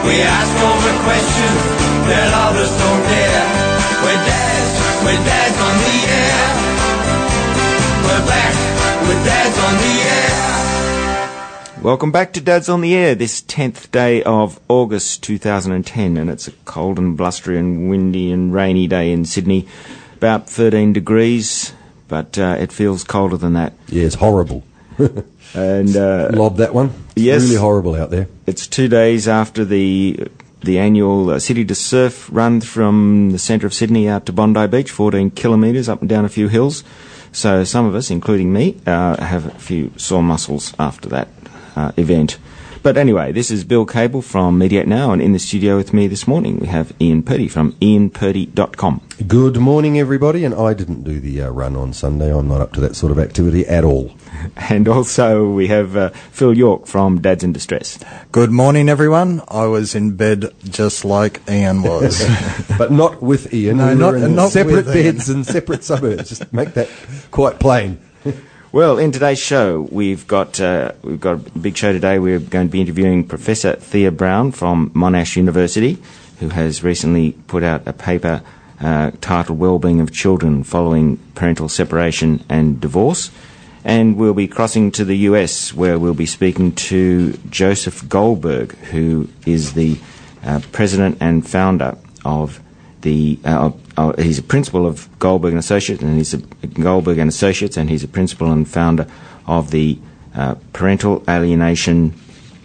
We ask all the questions that others don't dare. We're dads on the air. We're back with Dads on the Air. Welcome back to Dads on the Air, this 10th day of August 2010, and it's a cold and blustery and windy and rainy day in Sydney, about 13 degrees, but it feels colder than that. Yeah, it's horrible. And lob that one. Yes, really horrible out there. It's 2 days after the annual City to Surf run from the centre of Sydney out to Bondi Beach, 14 kilometres up and down a few hills. So some of us, including me, have a few sore muscles after that event. But anyway, this is Bill Cable from Mediate Now, and in the studio with me this morning we have Ian Purdy from ianpurdy.com. Good morning, everybody, and I didn't do the run on Sunday. I'm not up to that sort of activity at all. And also we have Phil York from Dads in Distress. Good morning, everyone. I was in bed just like Ian was. But not with Ian. No, not separate with beds and separate suburbs. Just make that quite plain. Well, in today's show, we've got a big show today. We're going to be interviewing Professor Thea Brown from Monash University, who has recently put out a paper titled Wellbeing of Children Following Parental Separation and Divorce. And we'll be crossing to the US, where we'll be speaking to Joseph Goldberg, who is the president and founder of the he's a principal of Goldberg and Associates, and he's a principal and founder of the Parental Alienation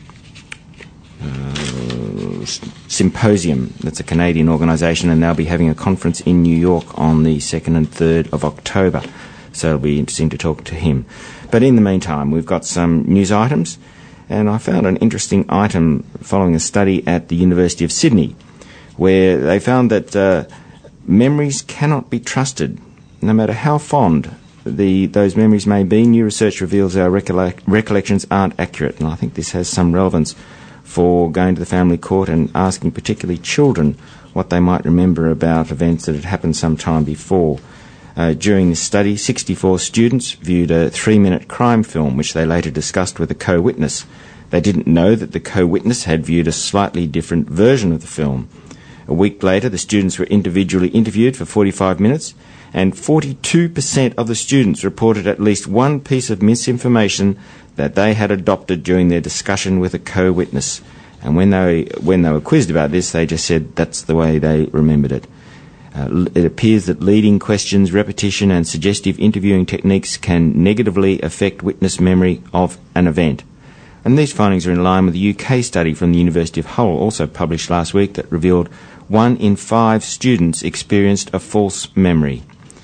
Symposium. That's a Canadian organisation, and they'll be having a conference in New York on the 2nd and 3rd of October. So it'll be interesting to talk to him. But in the meantime, we've got some news items, and I found an interesting item following a study at the University of Sydney, where they found that memories cannot be trusted. No matter how fond those memories may be, new research reveals our recollections aren't accurate. And I think this has some relevance for going to the family court and asking particularly children what they might remember about events that had happened some time before. During this study, 64 students viewed a 3-minute crime film, which they later discussed with a co-witness. They didn't know that the co-witness had viewed a slightly different version of the film. A week later, the students were individually interviewed for 45 minutes, and 42% of the students reported at least one piece of misinformation that they had adopted during their discussion with a co-witness. And when they were quizzed about this, they just said that's the way they remembered it. It appears that leading questions, repetition and suggestive interviewing techniques can negatively affect witness memory of an event. And these findings are in line with the UK study from the University of Hull, also published last week, that revealed 1 in 5 students experienced a false memory.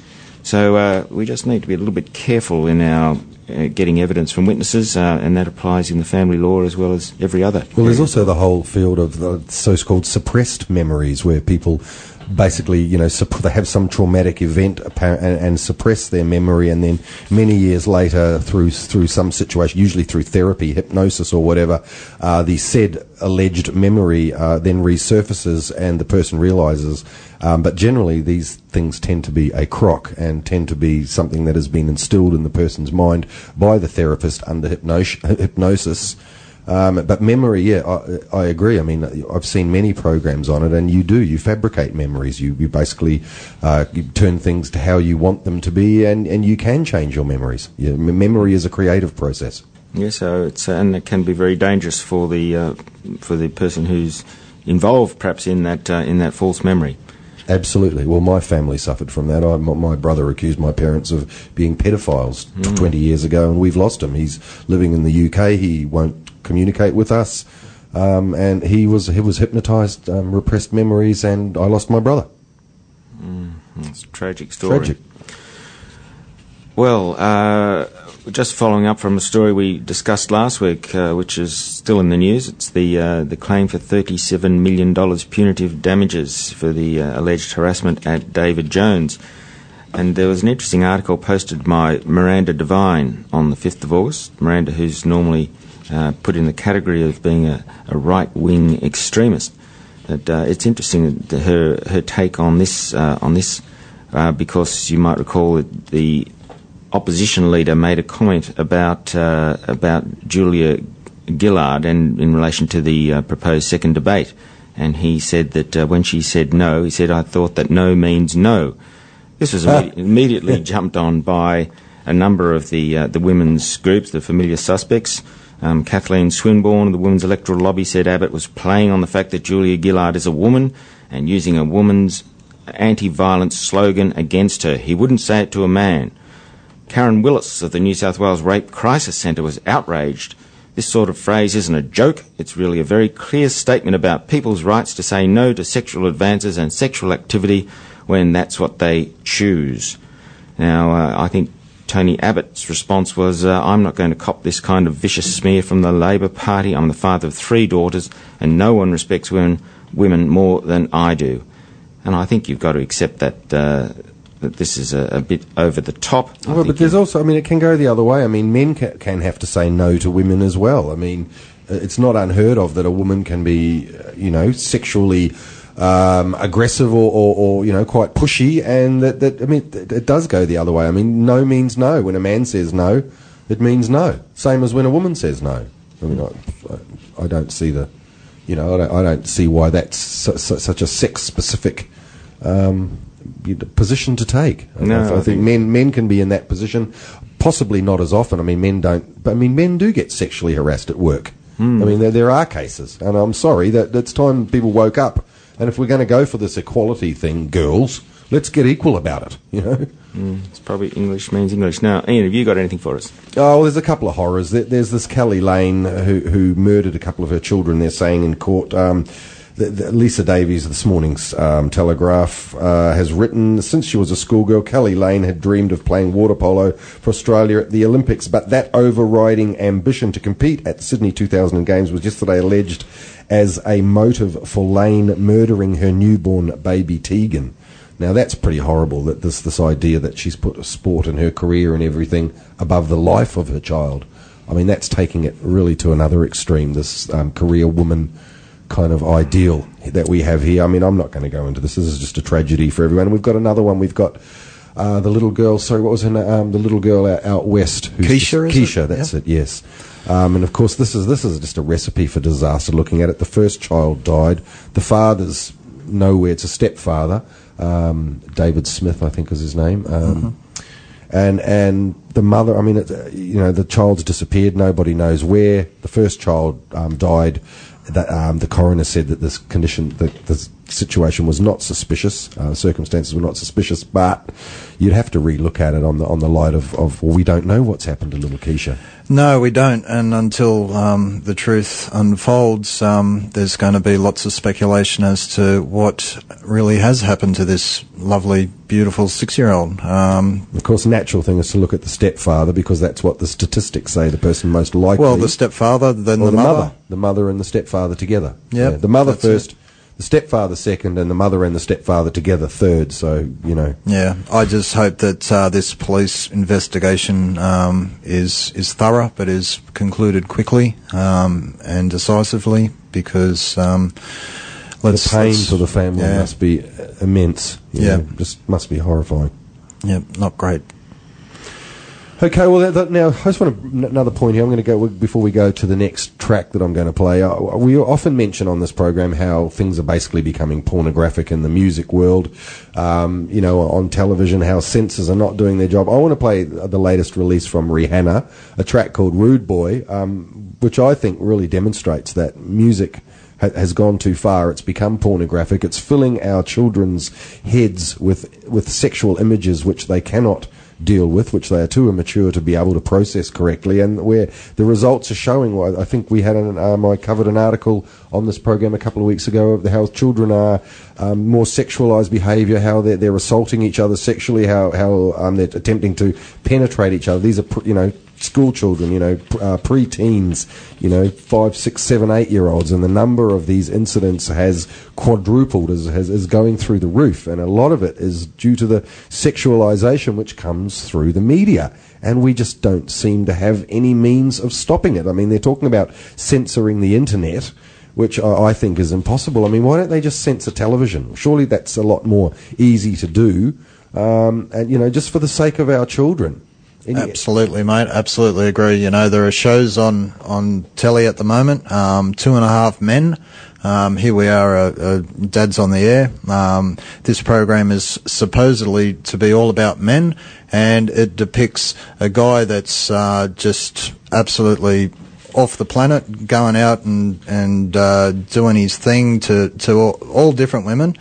So we just need to be a little bit careful in our getting evidence from witnesses, and that applies in the family law as well as every other. Well, there's also the whole field of the so-called suppressed memories, where people basically, they have some traumatic event and suppress their memory, and then many years later, through some situation, usually through therapy, hypnosis or whatever, the said alleged memory then resurfaces and the person realises. But generally, these things tend to be a crock and tend to be something that has been instilled in the person's mind by the therapist under hypnosis. But memory, I agree. I mean, I've seen many programs on it, and you fabricate memories. You basically you turn things to how you want them to be, and you can change your memories. Memory is a creative process. Yeah, so and it can be very dangerous for the person who's involved, perhaps in that false memory. Absolutely. Well, my family suffered from that. My brother accused my parents of being pedophiles 20 years ago, and we've lost him. He's living in the UK. He won't communicate with us, and he was hypnotised, repressed memories, and I lost my brother. It's a tragic story. Tragic. Well, just following up from a story we discussed last week, which is still in the news. It's the claim for $37 million punitive damages for the alleged harassment at David Jones. And there was an interesting article posted by Miranda Devine on the 5th of August. Miranda, who's normally put in the category of being a right-wing extremist. That it's interesting that her take on this because you might recall that the opposition leader made a comment about Julia Gillard, and in relation to the proposed second debate. And he said that when she said no, he said, "I thought that no means no." This was immediately jumped on by a number of the women's groups, the familiar suspects. Kathleen Swinburne of the Women's Electoral Lobby said Abbott was playing on the fact that Julia Gillard is a woman and using a woman's anti-violence slogan against her. He wouldn't say it to a man. Karen Willis of the New South Wales Rape Crisis Centre was outraged. This sort of phrase isn't a joke. It's really a very clear statement about people's rights to say no to sexual advances and sexual activity when that's what they choose. Now, I think Tony Abbott's response was, "I'm not going to cop this kind of vicious smear from the Labor Party. I'm the father of 3 daughters, and no one respects women more than I do." And I think you've got to accept that that this is a bit over the top. Well, but there's also, I mean, it can go the other way. I mean, men can have to say no to women as well. I mean, it's not unheard of that a woman can be, sexually aggressive or quite pushy, and that I mean, it does go the other way. I mean, no means no. When a man says no, it means no. Same as when a woman says no. I mean, I don't see I don't see why that's such a sex-specific position to take. I think men can be in that position, possibly not as often. I mean, men don't, but I mean, men do get sexually harassed at work. I mean, there are cases, and I'm sorry that it's time people woke up. And if we're going to go for this equality thing, girls, let's get equal about it. It's probably English means English. Now, Ian, have you got anything for us? Oh, there's a couple of horrors. There's this Kelly Lane who murdered a couple of her children. They're saying in court. Lisa Davies, this morning's Telegraph, has written, since she was a schoolgirl, Kelly Lane had dreamed of playing water polo for Australia at the Olympics, but that overriding ambition to compete at the Sydney 2000 Games was yesterday alleged as a motive for Lane murdering her newborn baby Tegan. Now, that's pretty horrible, that this idea that she's put sport and her career and everything above the life of her child. I mean, that's taking it really to another extreme, this career woman kind of ideal that we have here. I mean, I'm not going to go into this. This is just a tragedy for everyone. We've got another one. We've got the little girl. Sorry, what was her name? The little girl out west. Keisha. That's it. Yes. And of course, this is just a recipe for disaster. Looking at it, the first child died. The father's nowhere. It's a stepfather, David Smith, I think is his name. And the mother. I mean, the child's disappeared. Nobody knows where. The first child died. The coroner said that this condition, the situation was not suspicious, circumstances were not suspicious, but you'd have to re-look at it on the light of well, we don't know what's happened to little Keisha. No, we don't, and until the truth unfolds, there's going to be lots of speculation as to what really has happened to this lovely, beautiful 6-year-old. Of course, the natural thing is to look at the stepfather, because that's what the statistics say, the person most likely. Well, the stepfather, then the mother. The mother and the stepfather together. Yep, yeah, the mother first, the stepfather second, and the mother and the stepfather together third, so, Yeah, I just hope that this police investigation is thorough, but is concluded quickly and decisively, because the pain for the family must be immense. Just must be horrifying. Yeah, not great. Okay, well, now, I just want another point here. I'm going to go, before we go to the next track that I'm going to play, we often mention on this program how things are basically becoming pornographic in the music world, on television, how censors are not doing their job. I want to play the latest release from Rihanna, a track called Rude Boy, which I think really demonstrates that music has gone too far. It's become pornographic. It's filling our children's heads with sexual images which they cannot deal with, which they are too immature to be able to process correctly, and where the results are showing. I think we had I covered an article on this program a couple of weeks ago of how children are more sexualized behavior, how they're assaulting each other sexually, how they're attempting to penetrate each other. These are school children, pre-teens, 5, 6, 7, 8-year-olds, and the number of these incidents has quadrupled, is going through the roof, and a lot of it is due to the sexualization which comes through the media, and we just don't seem to have any means of stopping it. I mean, they're talking about censoring the internet, which I think is impossible. I mean, why don't they just censor television? Surely that's a lot more easy to do, and just for the sake of our children. Absolutely, mate. Absolutely agree. You know, there are shows on telly at the moment, 2.5 Men. Here we are, Dad's on the Air. This program is supposedly to be all about men, and it depicts a guy that's just absolutely off the planet, going out and doing his thing to all different women.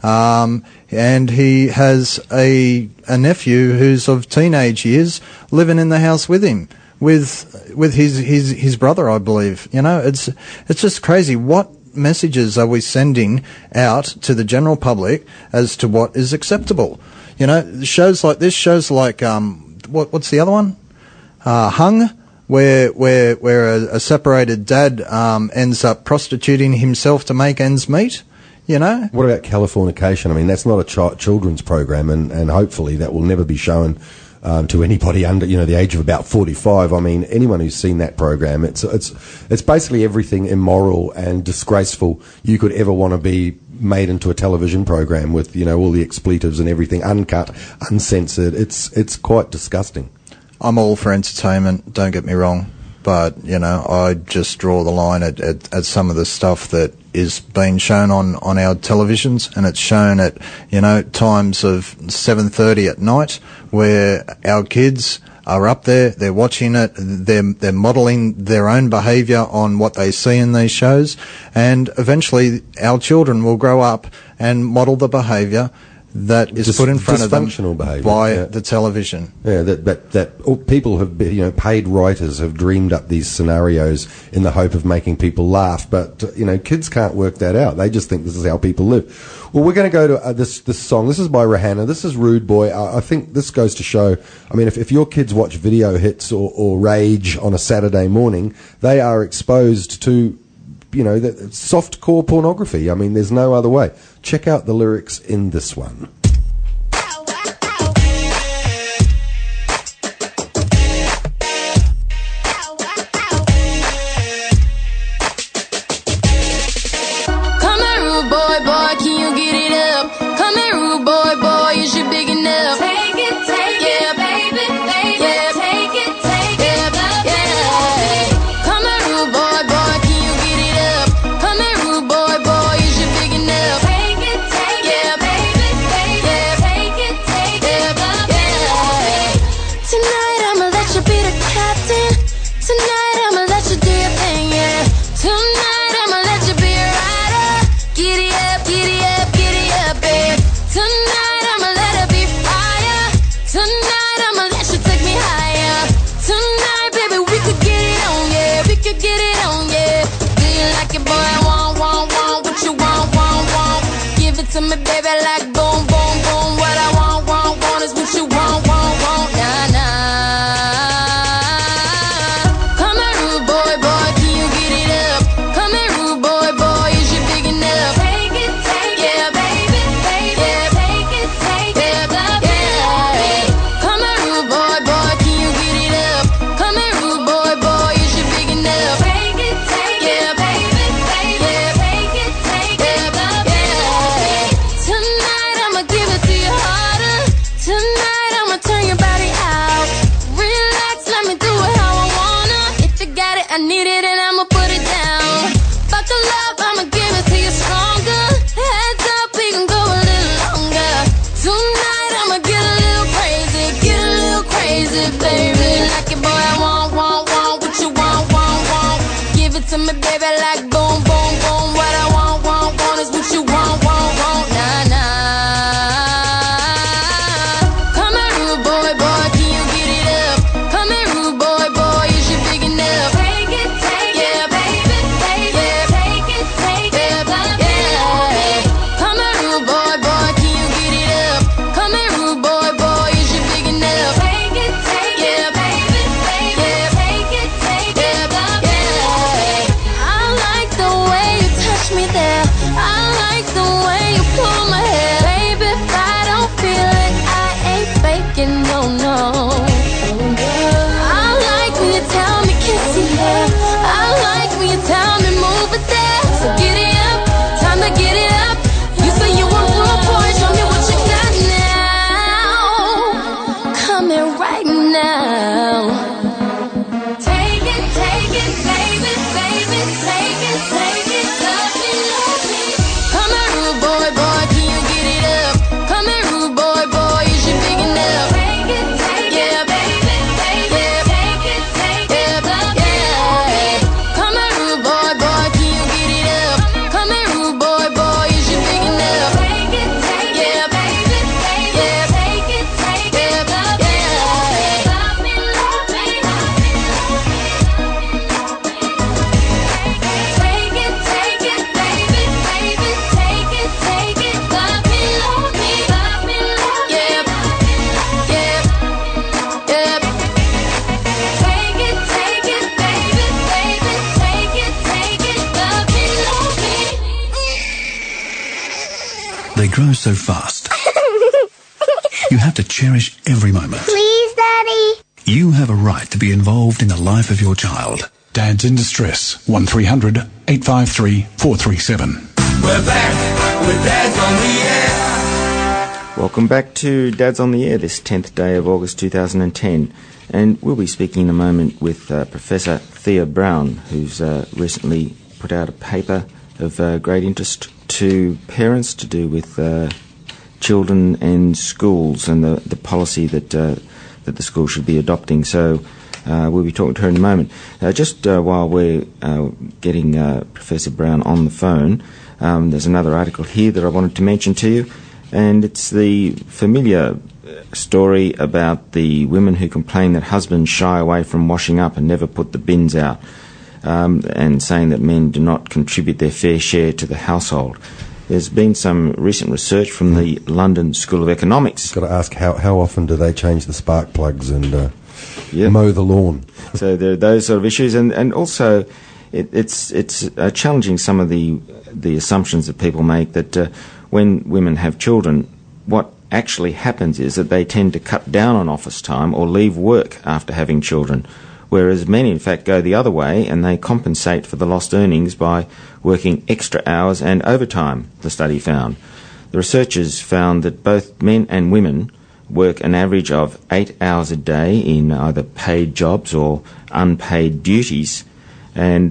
And he has a nephew who's of teenage years living in the house with him, with his brother, I believe. You know, it's just crazy. What messages are we sending out to the general public as to what is acceptable? You know, shows like this, shows like what's the other one? Hung, where a separated dad ends up prostituting himself to make ends meet. You know? What about Californication? I mean, that's not a children's program, and hopefully that will never be shown to anybody under, you know, the age of about 45. I mean, anyone who's seen that program, it's basically everything immoral and disgraceful you could ever want to be made into a television program with, you know, all the expletives and everything, uncut, uncensored. It's quite disgusting. I'm all for entertainment, don't get me wrong, but, you know, I just draw the line at some of the stuff that is being shown on our televisions, and it's shown at, you know, times of 7:30 at night, where our kids are up there, they're watching it, they're modelling their own behaviour on what they see in these shows, and eventually our children will grow up and model the behaviour that is put in front of them by the television. Yeah, that people have been, you know, paid writers have dreamed up these scenarios in the hope of making people laugh, but you know, kids can't work that out. They just think this is how people live. Well, we're going to go to this song. This is by Rihanna. This is Rude Boy. I think this goes to show, I mean, if your kids watch video hits or Rage on a Saturday morning, they are exposed to, you know, soft core pornography. I mean, there's no other way. Check out the lyrics in this one. To me, baby, like boom, boom, boom. What I want is what you want, nah, nah. Come here, rude boy, can you get it up? Come here, rude boy, is you big enough? Take it, yeah, baby, yeah, take it, yeah, yeah. Come here, rude boy, can you get it up? Come here, rude boy, is you big enough? Take it, yeah, baby, yeah, take it, yeah, yeah. Tonight I'ma give it to you harder. Tonight I'ma turn your body out. Relax, let me do it how I wanna. If you got it, I need it, and I'ma put it down. Buckle up, I'ma give it to you stronger. Heads up, we can go a little longer. Tonight I'ma get a little crazy, baby. Like it, boy, I want what you want. Give it to me, baby, like boom, boom, boom. What I want is what you want, nah, nah. Come here, rude boy, can you get it up? Come here, rude boy, is you big enough? Take it, yeah, baby, yeah, take it, yeah, yeah. Come here, rude boy, can you get it up? Come here, rude boy, is you big enough? Take it, yeah, baby, yeah, take it, yeah, yeah. I like go so fast. You have to cherish every moment. Please, Daddy. You have a right to be involved in the life of your child. Dads in Distress, 1300 853 437. We're back with Dads on the Air. Welcome back to Dads on the Air, this 10th day of August 2010. And we'll be speaking in a moment with Professor Thea Brown, who's recently put out a paper of great interest to parents to do with children and schools and the policy that the school should be adopting. So we'll be talking to her in a moment. Just while we're getting Professor Brown on the phone, there's another article here that I wanted to mention to you, and it's the familiar story about the women who complain that husbands shy away from washing up and never put the bins out, and saying that men do not contribute their fair share to the household. There's been some recent research from the London School of Economics. Got to ask how often do they change the spark plugs and mow the lawn? So there are those sort of issues, and also it's challenging some of the assumptions that people make that when women have children, what actually happens is that they tend to cut down on office time or leave work after having children, whereas men in fact go the other way and they compensate for the lost earnings by working extra hours and overtime, the study found. The researchers found that both men and women work an average of 8 hours a day in either paid jobs or unpaid duties, and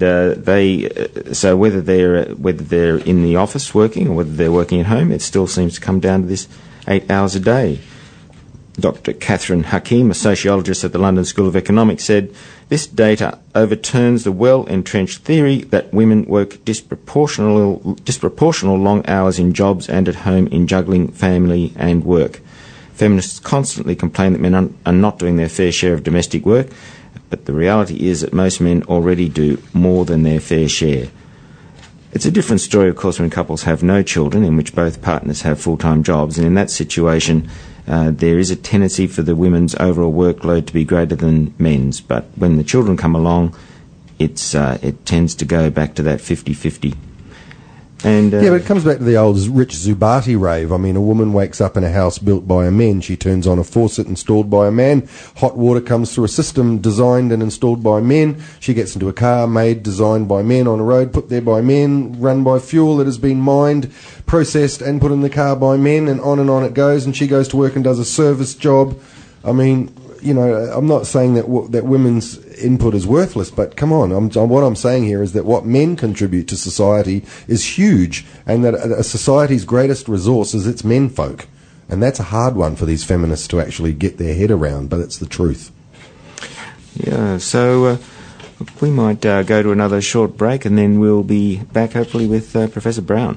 so whether they're in the office working or whether they're working at home, it still seems to come down to this 8 hours a day. Dr. Catherine Hakim, a sociologist at the London School of Economics, said this data overturns the well-entrenched theory that women work disproportional long hours in jobs and at home in juggling family and work. Feminists constantly complain that men are not doing their fair share of domestic work, but the reality is that most men already do more than their fair share. It's a different story, of course, when couples have no children, in which both partners have full-time jobs, and in that situation there is a tendency for the women's overall workload to be greater than men's. But when the children come along, it tends to go back to that 50-50. And, but it comes back to the old Rich Zubati rave. I mean, a woman wakes up in a house built by a man. She turns on a faucet installed by a man. Hot water comes through a system designed and installed by men. She gets into a car made, designed by men, on a road put there by men, run by fuel that has been mined, processed and put in the car by men, and on it goes. And she goes to work and does a service job. I mean, you know, I'm not saying that that women's input is worthless, but come on, what I'm saying here is that what men contribute to society is huge, and that a society's greatest resource is its menfolk. And that's a hard one for these feminists to actually get their head around, but it's the truth. Yeah, so we might go to another short break, and then we'll be back hopefully with Professor Brown.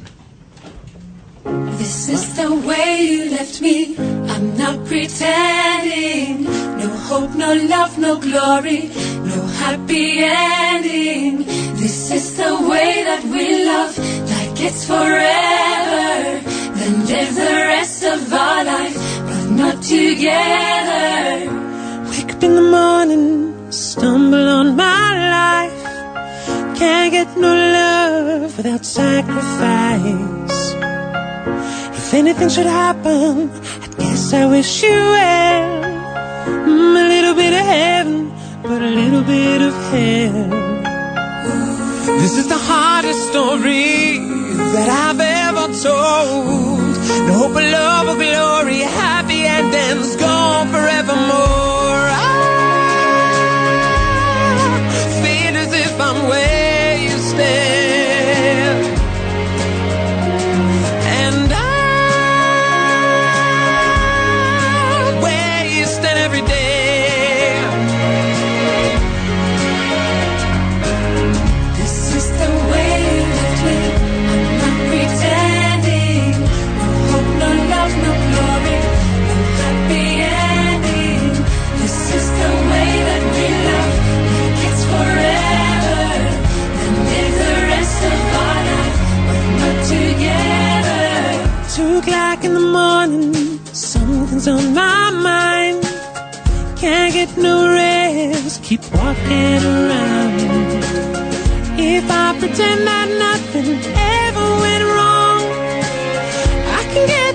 This is the way you left me, I'm not pretending. No hope, no love, no glory, no happy ending. This is the way that we love, like it's forever. Then live the rest of our life, but not together. Wake up in the morning, stumble on my life. Can't get no love without sacrifice. If anything should happen, I guess I wish you well. A little bit of heaven, but a little bit of hell. This is the hardest story that I've ever told. No hope of love or glory, happy endings gone forevermore. I feel as if I'm where you stand, and I'm where you stand every day. In the morning, something's on my mind. Can't get no rest, keep walking around. If I pretend that nothing ever went wrong, I can get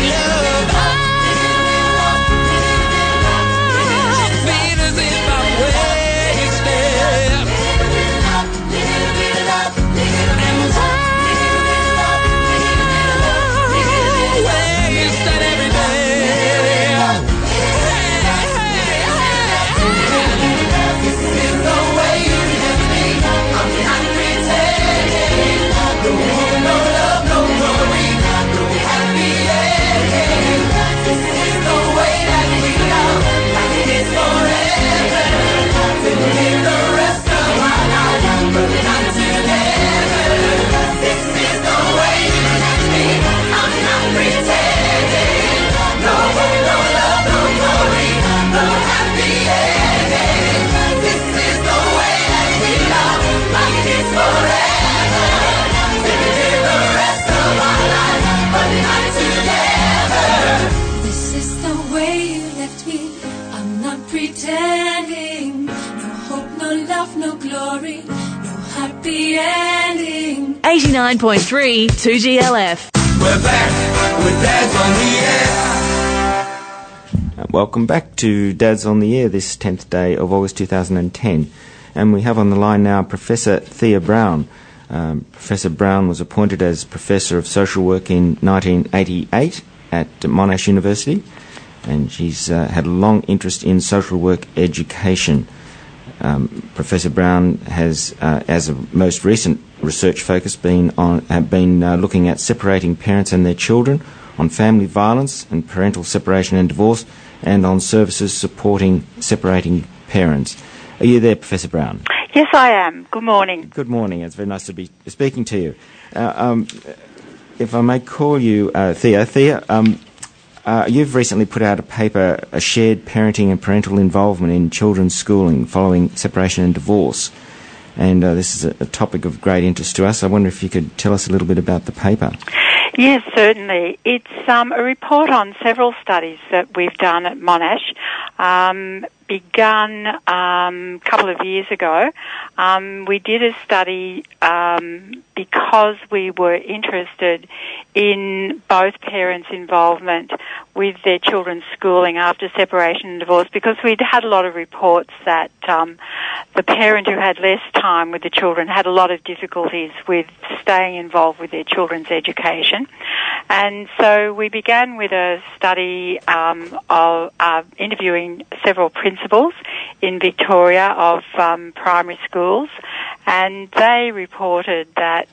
Pretending, no hope, no love, no glory, no happy ending. 89.3 2GLF. We're back with Dads on the Air. Welcome back to Dads on the Air this 10th day of August 2010. And we have on the line now Professor Thea Brown. Professor Brown was appointed as Professor of Social Work in 1988 at Monash University, and she's had a long interest in social work education. Professor Brown has, as a most recent research focus, been looking at separating parents and their children, on family violence and parental separation and divorce, and on services supporting separating parents. Are you there, Professor Brown? Yes, I am. Good morning. Good morning. It's very nice to be speaking to you. If I may call you Thea. Thea, you've recently put out a paper, A Shared Parenting and Parental Involvement in Children's Schooling Following Separation and Divorce. And this is a topic of great interest to us. I wonder if you could tell us a little bit about the paper. Yes, certainly. It's a report on several studies that we've done at Monash, begun a couple of years ago. We did a study because we were interested in both parents' involvement with their children's schooling after separation and divorce, because we'd had a lot of reports that the parent who had less time with the children had a lot of difficulties with staying involved with their children's education. And so we began with a study of interviewing several principals in Victoria of primary schools, and they reported that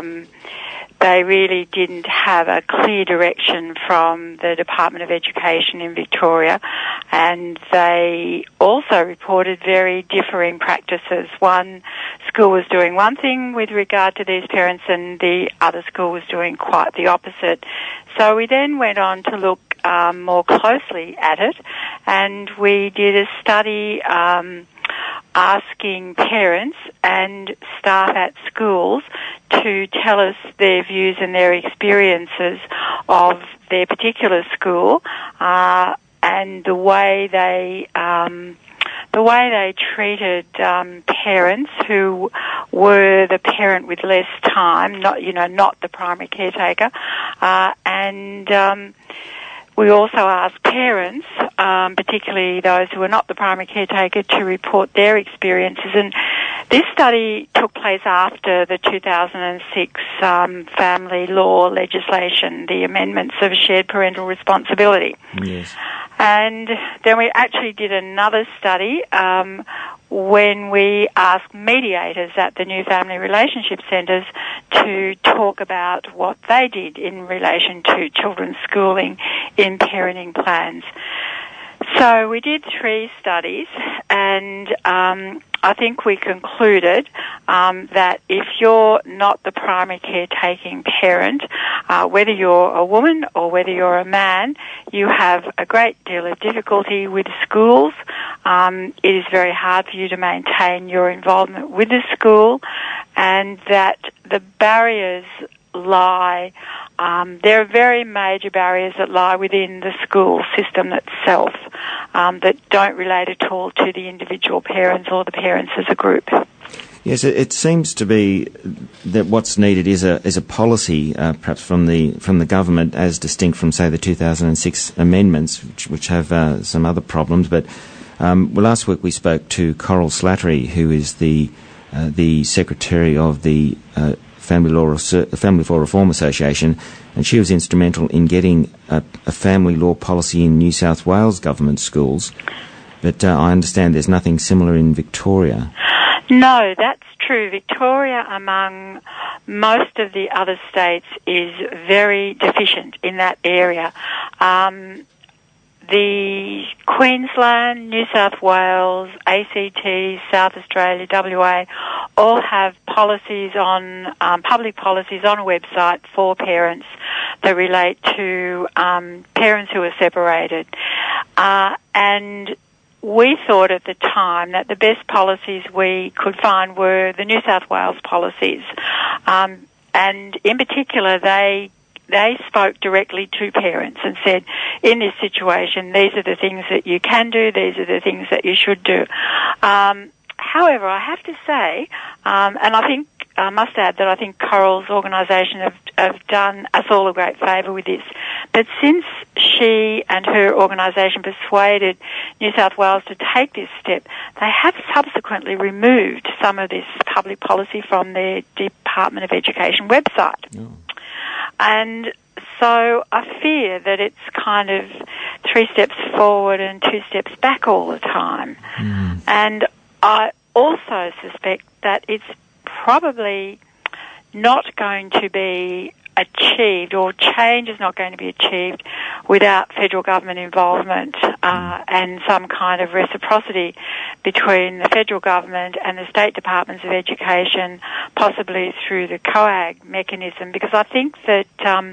they really didn't have a clear direction from the Department of Education in Victoria, and they also reported very differing practices. One school was doing one thing with regard to these parents, and the other school was doing quite the opposite. So we then went on to look more closely at it, and we did a study asking parents and staff at schools to tell us their views and their experiences of their particular school, and the way they treated parents who were the parent with less time, not the primary caretaker, and we also asked parents, particularly those who were not the primary caretaker, to report their experiences. And this study took place after the 2006 family law legislation, the amendments of shared parental responsibility. Yes. And then we actually did another study when we asked mediators at the new family relationship centres to talk about what they did in relation to children's schooling in parenting plans. So we did 3 studies, and I think we concluded that if you're not the primary caretaking parent, whether you're a woman or whether you're a man, you have a great deal of difficulty with schools. It is very hard for you to maintain your involvement with the school, and that the barriers lie, there are very major barriers that lie within the school system itself that don't relate at all to the individual parents or the parents as a group. Yes, it seems to be that what's needed is a policy, perhaps from the government, as distinct from, say, the 2006 amendments, which have some other problems. But last week we spoke to Coral Slattery, who is the secretary of the Family Law Reform Association, and she was instrumental in getting a family law policy in New South Wales government schools. But I understand there's nothing similar in Victoria. No, that's true. Victoria, among most of the other states, is very deficient in that area. The Queensland, New South Wales, ACT, South Australia, WA, all have policies on, public policies on a website for parents that relate to parents who are separated. And we thought at the time that the best policies we could find were the New South Wales policies. And in particular, they spoke directly to parents and said, in this situation, these are the things that you can do, these are the things that you should do. However, I have to say, and I must add that I think Coral's organisation have done us all a great favour with this, but since she and her organisation persuaded New South Wales to take this step, they have subsequently removed some of this public policy from their Department of Education website. Oh. And so I fear that it's kind of 3 steps forward and 2 steps back all the time. Mm. And I also suspect that it's probably not going to be achieved, or change is not going to be achieved without federal government involvement and some kind of reciprocity between the federal government and the state departments of education, possibly through the COAG mechanism, because I think that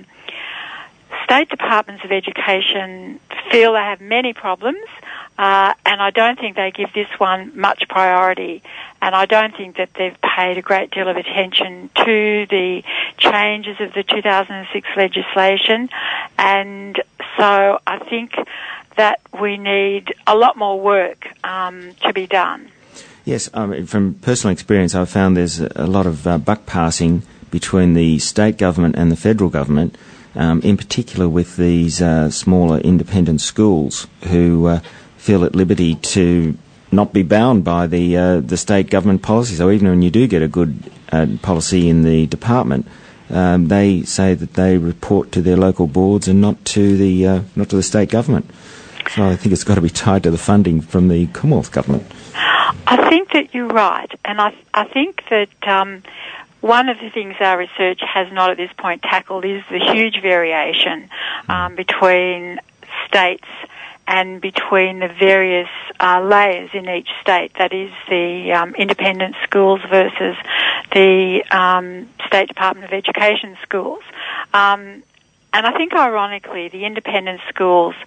state departments of education feel they have many problems, and I don't think they give this one much priority, and I don't think that they've paid a great deal of attention to the changes of the 2006 legislation, and so I think that we need a lot more work to be done. Yes, from personal experience, I've found there's a lot of buck passing between the state government and the federal government, in particular with these smaller independent schools who feel at liberty to not be bound by the state government policy. So even when you do get a good policy in the department, they say that they report to their local boards and not to the state government. So I think it's got to be tied to the funding from the Commonwealth government. I think that you're right, and I think that one of the things our research has not at this point tackled is the huge variation between states and between the various layers in each state, that is the independent schools versus the State Department of Education schools. And I think, ironically, the independent schools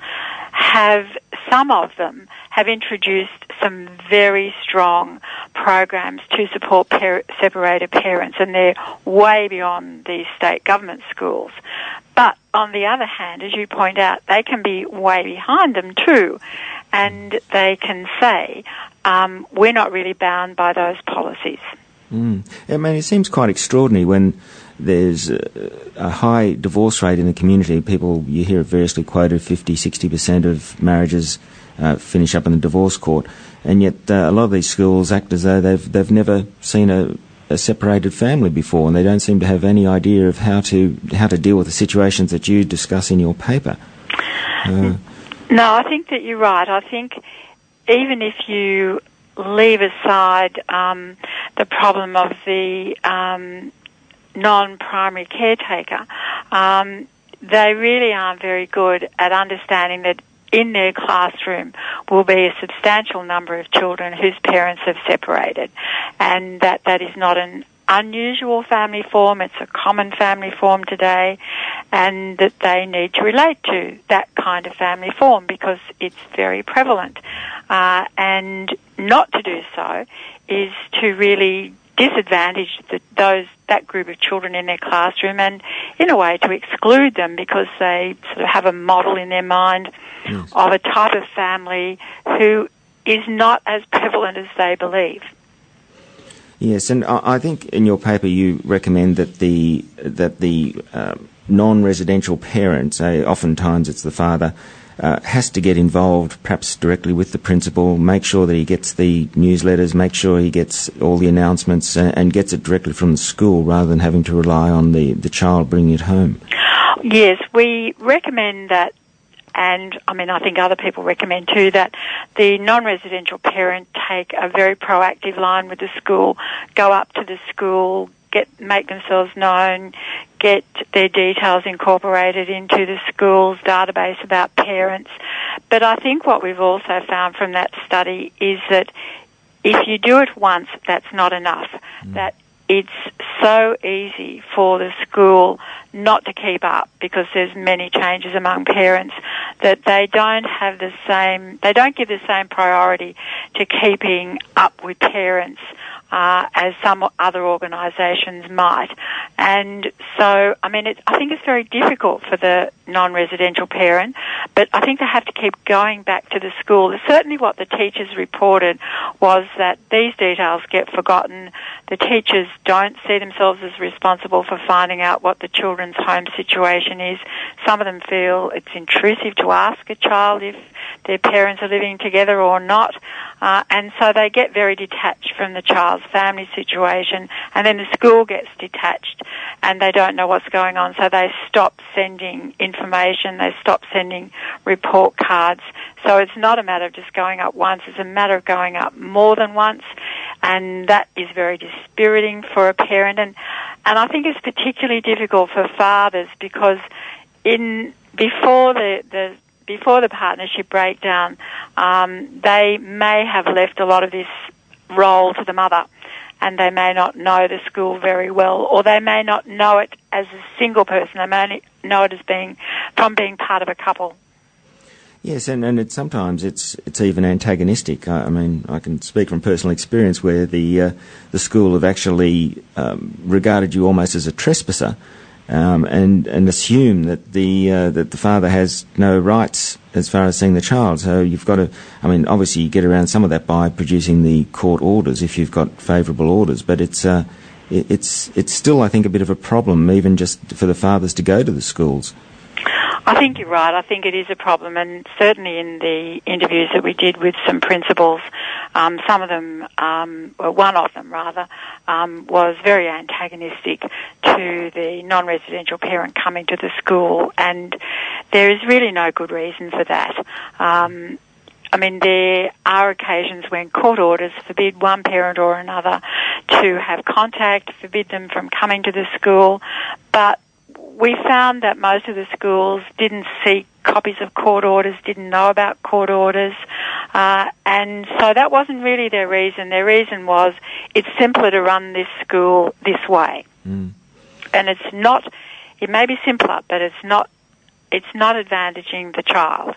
some of them have introduced some very strong programs to support separated parents, and they're way beyond the state government schools. But on the other hand, as you point out, they can be way behind them too, and they can say, we're not really bound by those policies. I mean, it seems quite extraordinary when there's a high divorce rate in the community. People, you hear it variously quoted, 50, 60% of marriages finish up in the divorce court, and yet a lot of these schools act as though they've never seen a separated family before, and they don't seem to have any idea of how to deal with the situations that you discuss in your paper. No, I think that you're right. I think even if you leave aside the problem of the non-primary caretaker, they really aren't very good at understanding that in their classroom will be a substantial number of children whose parents have separated, and that is not an unusual family form, it's a common family form today, and that they need to relate to that kind of family form because it's very prevalent. And not to do so is to really disadvantage that group of children in their classroom, and in a way to exclude them because they sort of have a model in their mind of a type of family who is not as prevalent as they believe. Yes, and I think in your paper you recommend that the non-residential parent, oftentimes it's the father, has to get involved, perhaps directly with the principal, make sure that he gets the newsletters, make sure he gets all the announcements and gets it directly from the school rather than having to rely on the child bringing it home. Yes, we recommend that, and I mean I think other people recommend too, that the non-residential parent take a very proactive line with the school, go up to the school, make themselves known, get their details incorporated into the school's database about parents. But I think what we've also found from that study is that if you do it once, that's not enough. That it's so easy for the school not to keep up because there's many changes among parents that they don't give the same priority to keeping up with parents as some other organisations might. And so, I mean, I think it's very difficult for the non-residential parent, but I think they have to keep going back to the school. Certainly what the teachers reported was that these details get forgotten. The teachers don't see themselves as responsible for finding out what the children's home situation is. Some of them feel it's intrusive to ask a child if their parents are living together or not. And so they get very detached from the child's family situation, and then the school gets detached and they don't know what's going on, so they stop sending information, they stop sending report cards. So it's not a matter of just going up once, it's a matter of going up more than once, and that is very dispiriting for a parent. And I think it's particularly difficult for fathers because before the partnership breakdown, they may have left a lot of this role to the mother, and they may not know the school very well, or they may not know it as a single person. They may only know it as being part of a couple. Yes, and sometimes it's even antagonistic. I mean, I can speak from personal experience where the school have actually regarded you almost as a trespasser. And assume that the father has no rights as far as seeing the child. So you've got to, I mean, obviously you get around some of that by producing the court orders if you've got favourable orders. But it's still, I think, a bit of a problem, even just for the fathers to go to the schools. I think you're right. I think it is a problem, and certainly in the interviews that we did with some principals, some of them, or one of them rather, was very antagonistic to the non-residential parent coming to the school, and there is really no good reason for that. I mean, there are occasions when court orders forbid one parent or another to have contact, forbid them from coming to the school, but we found that most of the schools didn't seek copies of court orders, didn't know about court orders, and so that wasn't really their reason. Their reason was it's simpler to run this school this way. And it's not, it may be simpler, but it's not advantaging the child.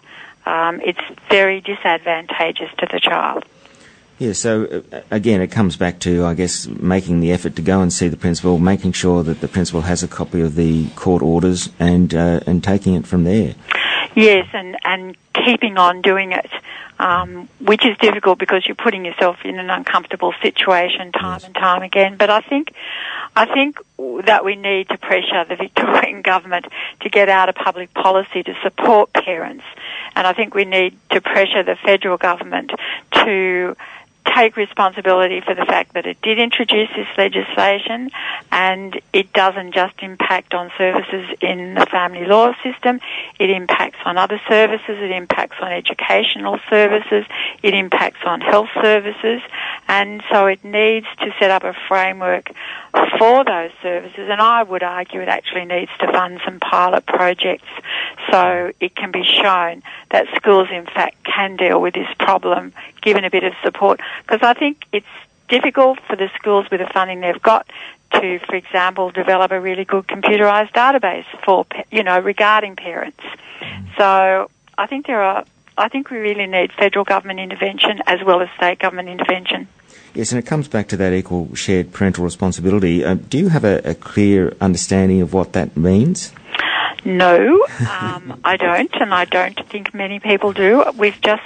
it's very disadvantageous to the child. Yeah, so again, it comes back to, I guess, making the effort to go and see the principal, making sure that the principal has a copy of the court orders and taking it from there. Yes, and keeping on doing it, which is difficult because you're putting yourself in an uncomfortable situation time and time again. But I think that we need to pressure the Victorian government to get out of public policy to support parents, and I think we need to pressure the federal government to take responsibility for the fact that it did introduce this legislation, and it doesn't just impact on services in the family law system, it impacts on other services, it impacts on educational services, it impacts on health services, and so it needs to set up a framework for those services, and I would argue it actually needs to fund some pilot projects so it can be shown that schools in fact can deal with this problem given a bit of support, because I think it's difficult for the schools with the funding they've got to, for example, develop a really good computerised database for, regarding parents. So I think we really need federal government intervention as well as state government intervention. Yes, and it comes back to that equal shared parental responsibility. Do you have a clear understanding of what that means? No, I don't, and I don't think many people do. We've just,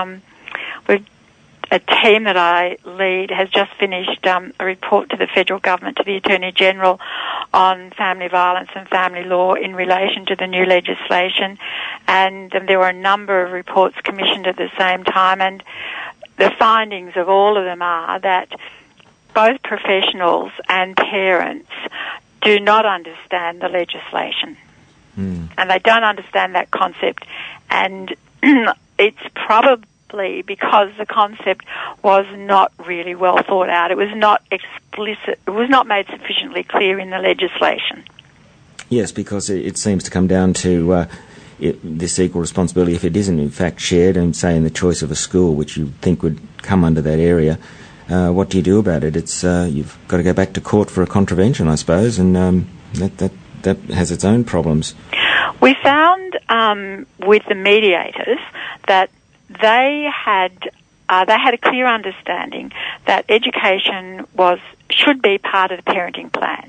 a team that I lead has just finished a report to the federal government, to the Attorney General, on family violence and family law in relation to the new legislation, and there were a number of reports commissioned at the same time, and the findings of all of them are that both professionals and parents do not understand the legislation. And they don't understand that concept. And it's probably because the concept was not really well thought out. It was not explicit. It was not made sufficiently clear in the legislation. Yes, because it seems to come down to this equal responsibility, if it isn't in fact shared, and say in the choice of a school, which you think would come under that area, what do you do about it? It's you've got to go back to court for a contravention, I suppose, and that has its own problems. We found with the mediators that they had a clear understanding that education should be part of the parenting plan.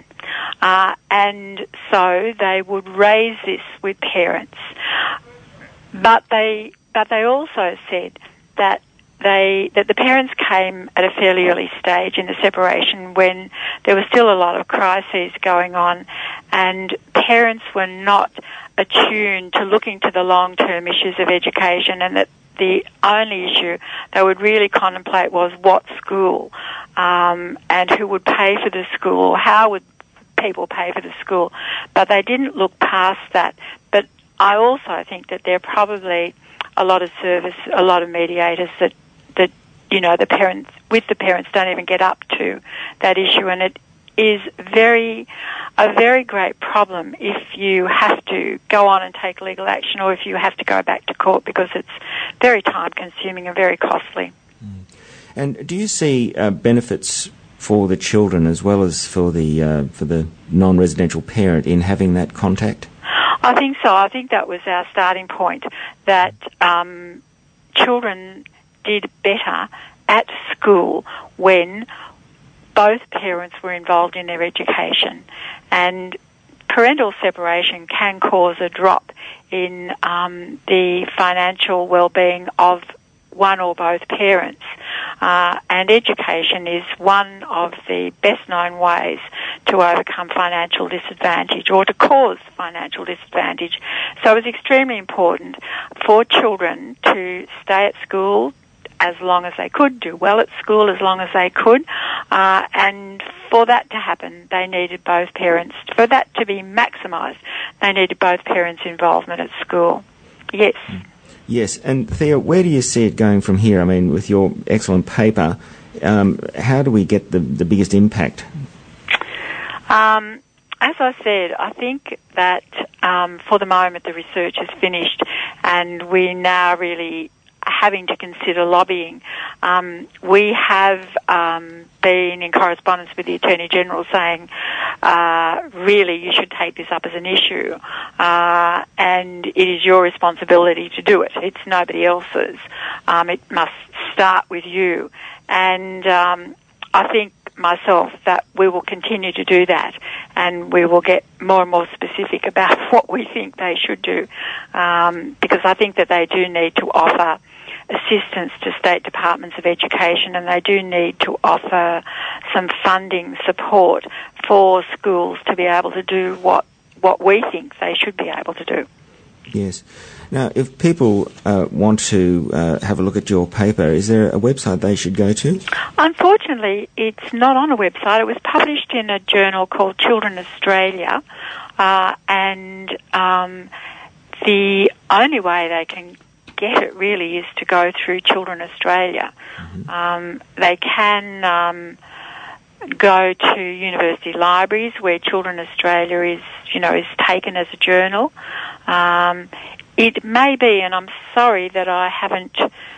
And so they would raise this with parents. But they also said that the parents came at a fairly early stage in the separation when there was still a lot of crises going on, and parents were not attuned to looking to the long-term issues of education, and that the only issue they would really contemplate was what school, and who would pay for the school, how would people pay for the school. But they didn't look past that. But I also think that there are probably a lot of mediators that the parents don't even get up to that issue, and it is a very great problem if you have to go on and take legal action, or if you have to go back to court, because it's very time consuming and very costly. And do you see benefits for the children as well as for the non-residential parent in having that contact? I think so. I think that was our starting point, that children did better at school when both parents were involved in their education. And parental separation can cause a drop in the financial well-being of one or both parents. And education is one of the best-known ways to overcome financial disadvantage, or to cause financial disadvantage. So it's extremely important for children to stay at school as long as they could, do well at school as long as they could, and for that to happen, they needed both parents. For that to be maximised, they needed both parents' involvement at school. Yes. Yes, and Thea, where do you see it going from here? I mean, with your excellent paper, how do we get the biggest impact? As I said, I think that for the moment the research is finished, and we now really having to consider lobbying. We have been in correspondence with the Attorney General saying really you should take this up as an issue, and it is your responsibility to do it. It's nobody else's. It must start with you. And I think myself that we will continue to do that, and we will get more and more specific about what we think they should do, because I think that they do need to offer assistance to state departments of education, and they do need to offer some funding support for schools to be able to do what we think they should be able to do. Yes. Now, if people want to have a look at your paper, is there a website they should go to? Unfortunately, it's not on a website. It was published in a journal called Children Australia, and the only way they can get it really is to go through Children Australia. Mm-hmm. They can go to university libraries where Children Australia is taken as a journal. It may be, and I'm sorry that I haven't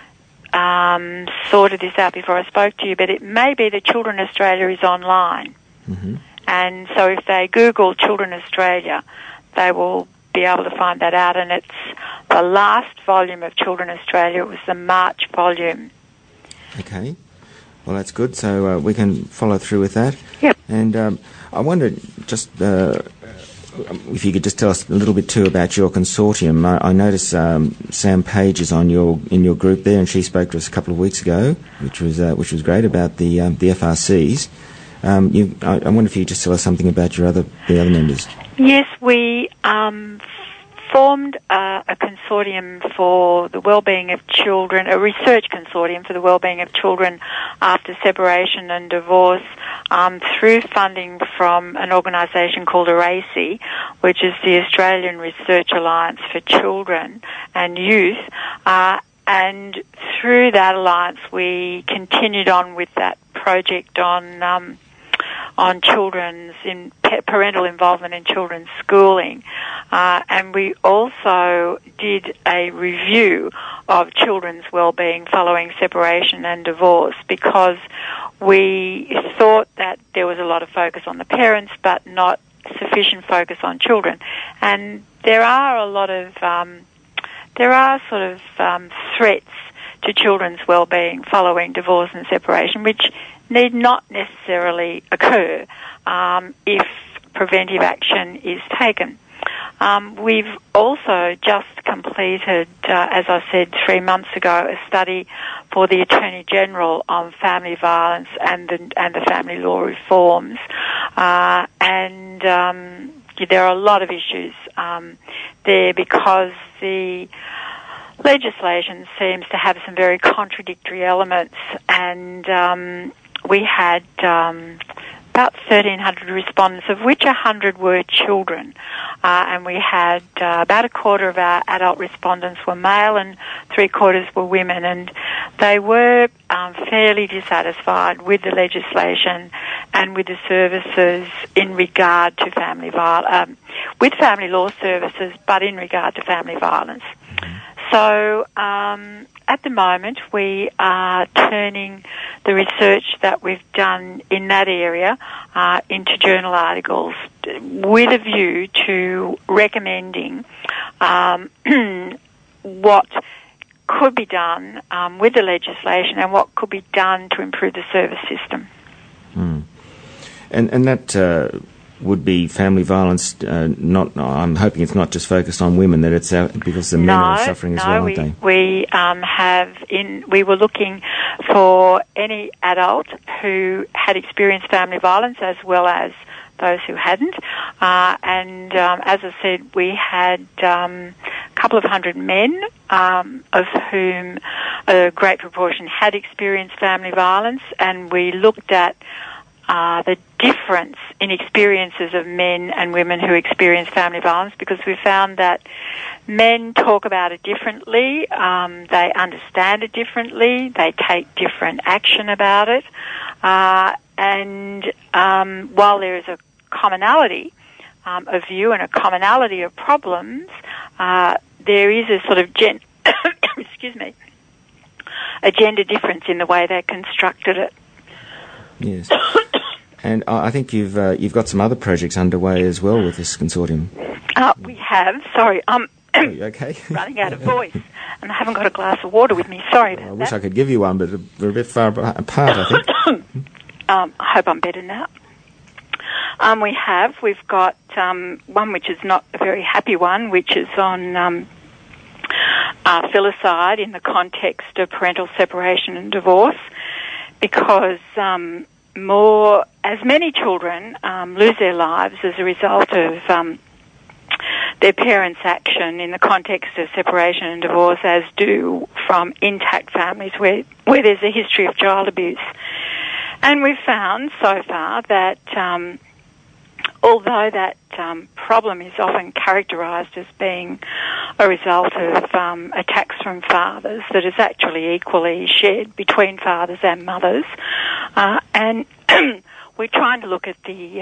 sorted this out before I spoke to you, but it may be that Children Australia is online. Mm-hmm. And so if they Google Children Australia, they will be able to find that out. And it's the last volume of Children Australia. It was the March volume. Okay. Well, that's good. So we can follow through with that. Yep. And I wondered just if you could just tell us a little bit too about your consortium. I noticed Sam Page is in your group there, and she spoke to us a couple of weeks ago, which was great, about the FRCs. I wonder if you could just tell us something about the other members. Yes, we formed a consortium for the well-being of children, a research consortium for the well-being of children after separation and divorce, through funding from an organisation called ARACI, which is the Australian Research Alliance for Children and Youth. And through that alliance, we continued on with that project on children's parental involvement in children's schooling, and we also did a review of children's well-being following separation and divorce, because we thought that there was a lot of focus on the parents but not sufficient focus on children. And there are a lot of threats to children's well-being following divorce and separation, which need not necessarily occur if preventive action is taken. We've also just completed, as I said 3 months ago, a study for the Attorney General on family violence and the family law reforms, and there are a lot of issues there, because the legislation seems to have some very contradictory elements, and we had about 1,300 respondents, of which 100 were children, and we had about a quarter of our adult respondents were male and 3/4 were women, and they were fairly dissatisfied with the legislation and with the services in regard to family violence, with family law services, but in regard to family violence. So at the moment, we are turning the research that we've done in that area into journal articles with a view to recommending what could be done with the legislation and what could be done to improve the service system. And that would be family violence. I'm hoping it's not just focused on women, that it's because the men are suffering as well, aren't they? We were looking for any adult who had experienced family violence as well as those who hadn't. And as I said, we had a couple of hundred men, of whom a great proportion had experienced family violence, and we looked at the difference in experiences of men and women who experience family violence, because we found that men talk about it differently, they understand it differently, they take different action about it, and while there is a commonality of view and a commonality of problems, there is a sort of a gender difference in the way they constructed it. Yes. And I think you've got some other projects underway as well with this consortium. We have. Sorry, okay? running out of voice, and I haven't got a glass of water with me. Sorry about I wish I could give you one, but we're a bit far apart, I think. I hope I'm better now. We've got one which is not a very happy one, which is on filicide in the context of parental separation and divorce, because as many children lose their lives as a result of their parents' action in the context of separation and divorce, as do from intact families where there's a history of child abuse. And we've found so far that although that problem is often characterised as being a result of attacks from fathers, that is actually equally shared between fathers and mothers, and we're trying to look at the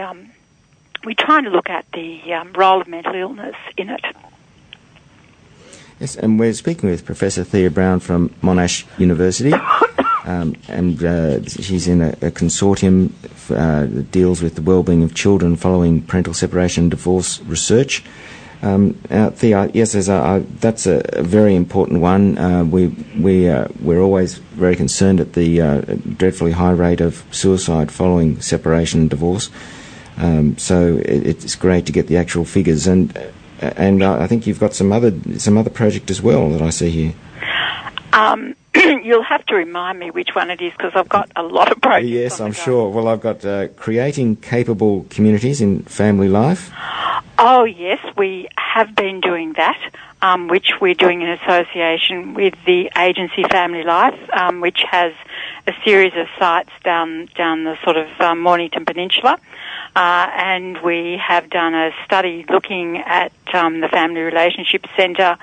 role of mental illness in it. Yes, and we're speaking with Professor Thea Brown from Monash University. And she's in a consortium that deals with the well-being of children following parental separation and divorce research. Thea, yes, that's a very important one. We're always very concerned at the dreadfully high rate of suicide following separation and divorce. So it's great to get the actual figures, and I think you've got some other project as well that I see here. You'll have to remind me which one it is, because I've got a lot of projects. Yes, I'm sure. Well, I've got creating capable communities in family life. Oh, yes, we have been doing that, which we're doing in association with the agency Family Life, which has a series of sites down the sort of Mornington Peninsula. And we have done a study looking at the Family Relationship Centre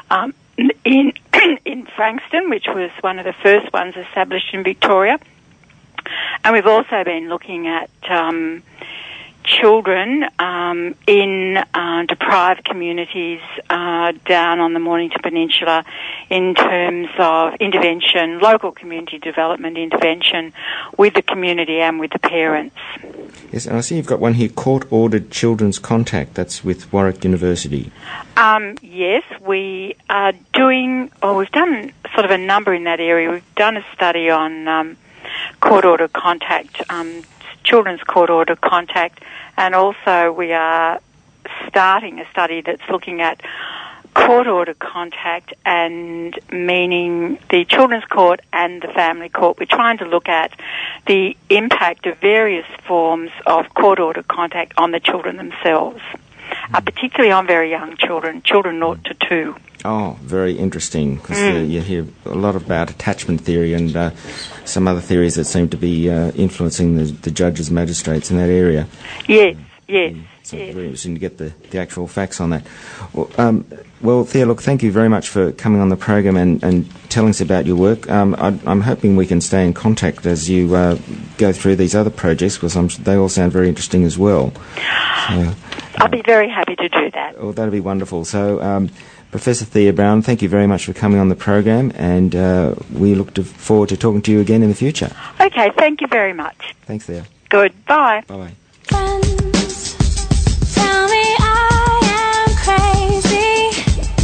in Frankston, which was one of the first ones established in Victoria. And we've also been looking at children in deprived communities down on the Mornington Peninsula in terms of intervention, local community development intervention with the community and with the parents. Yes, and I see you've got one here, Court-Ordered Children's Contact. That's with Warwick University. Yes, we are we've done sort of a number in that area. We've done a study on court-ordered contact, children's court-ordered contact, and also we are starting a study that's looking at court-ordered contact, and meaning the children's court and the family court. We're trying to look at the impact of various forms of court-ordered contact on the children themselves, particularly on very young children 0 to 2. Oh, very interesting, because you hear a lot about attachment theory and some other theories that seem to be influencing the judges, magistrates in that area. Yes. So it's very interesting to get the actual facts on that. Well, Thea, look, thank you very much for coming on the program and telling us about your work. I'm hoping we can stay in contact as you go through these other projects, because they all sound very interesting as well. So, I'll be very happy to do that. Oh, that'll be wonderful. So, Professor Thea Brown, thank you very much for coming on the program, and we look forward to talking to you again in the future. Okay, thank you very much. Thanks, Thea. Good. Bye. Bye-bye. Friends, tell me I am crazy,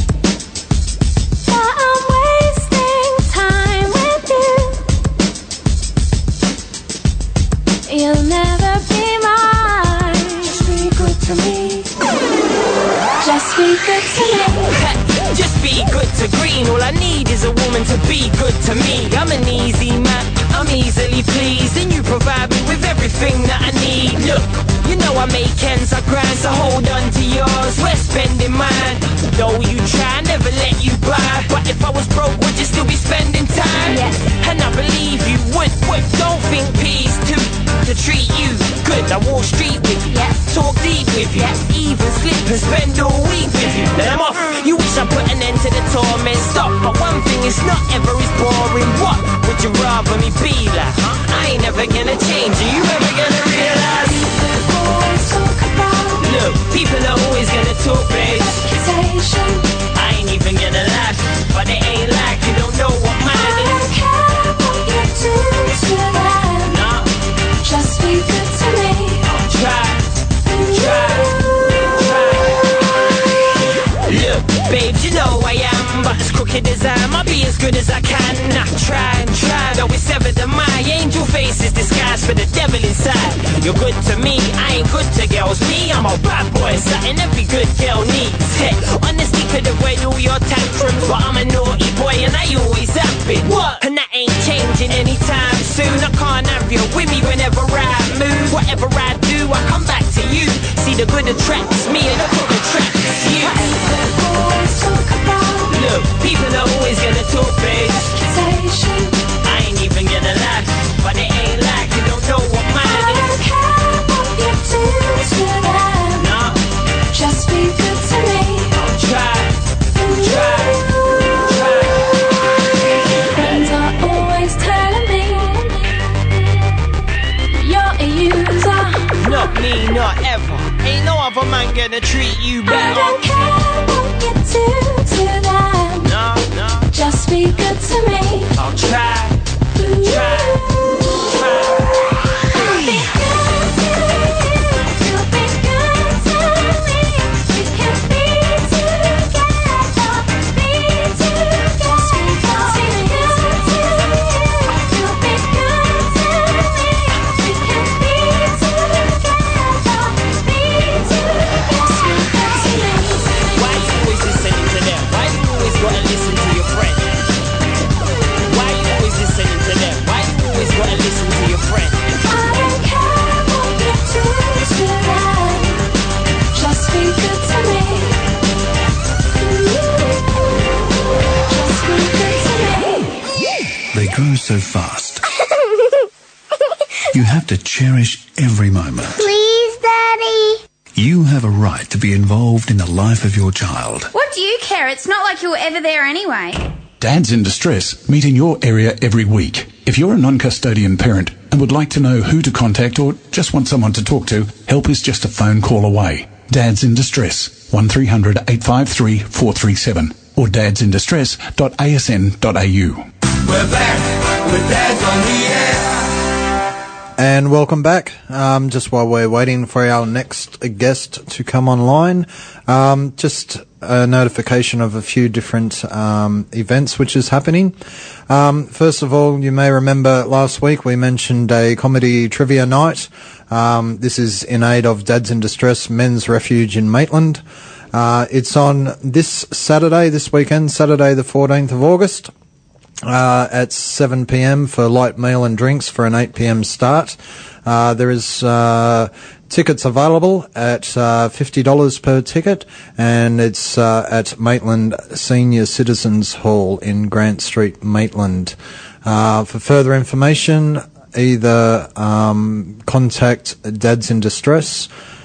but I'm wasting time with you. You'll never be mine. Just be good to me. Just be good to me. Just be good to green. All I need is a woman to be good to me. I'm an easy man, I'm easily pleased, and you provide me with everything that I need. Look, you know I make ends, I grind, so hold on to yours. We're spending mine. Though you try, never let you buy. But if I was broke, would you still be spending time? Yes. And I believe you would. Don't think peace to treat you good. I walk street with you, talk deep with you, even slip and spend all week with you. Then I'm off. You wish I put an end to the torment. Stop, but one thing is not ever as boring. What would you rather me be like? I ain't never gonna change. Are you ever gonna realize? People always talk about. Look, people are always gonna talk, babe. Reputation. I ain't even gonna laugh, but it ain't like you don't know what mine is. I don't care what you do to them. No. Just be good to me. You're good to me, I ain't good to girls. Me, I'm a bad boy, something every good girl needs. Hey, honestly, could avoid all your tantrums, but I'm a naughty boy and I always have been. What? And that ain't changing anytime soon. I can't have you with me whenever I move. Whatever I do, I come back to you. See the good attracts me and the good attracts you. Always talk about Look, people are always gonna talk, babe. reputation. I ain't even gonna lie, but it ain't like you don't know what I mine don't is. care what you do to them. No, Just be good to me. I'll try, try. Friends are always telling me you're a user. Not me, not ever. Ain't no other man gonna treat you I better. don't care what you do to them. No, no, Just be good to me. I'll try, try. Be good to me. You'll be good to me. We can be together. Be together. Be good to me. You'll be good to me. We can be together. Be together. Be good to me. Why you always listening to them? Why you always gotta listen to your friend? Why you always listening to them? Why you always gotta listen to your friend? I don't care what you do to them. Just be good to me. Just be good to me. They grow so fast. You have to cherish every moment. Please, Daddy. You have a right to be involved in the life of your child. What do you care? It's not like you were ever there anyway. Dads in Distress meet in your area every week. If you're a non-custodian parent and would like to know who to contact or just want someone to talk to, help is just a phone call away. Dads in Distress, 1300 853 437 or dadsindistress.asn.au. We're back with Dads on the Air. And welcome back. Just while we're waiting for our next guest to come online, just a notification of a few different events which is happening. First of all, you may remember last week we mentioned a comedy trivia night. This is in aid of Dads in Distress Men's Refuge in Maitland. It's on this weekend, Saturday the 14th of August. At 7 p.m. for light meal and drinks for an 8 p.m. start. There is tickets available at $50 per ticket, and it's at Maitland Senior Citizens Hall in Grant Street, Maitland. For further information, either contact Dads in Distress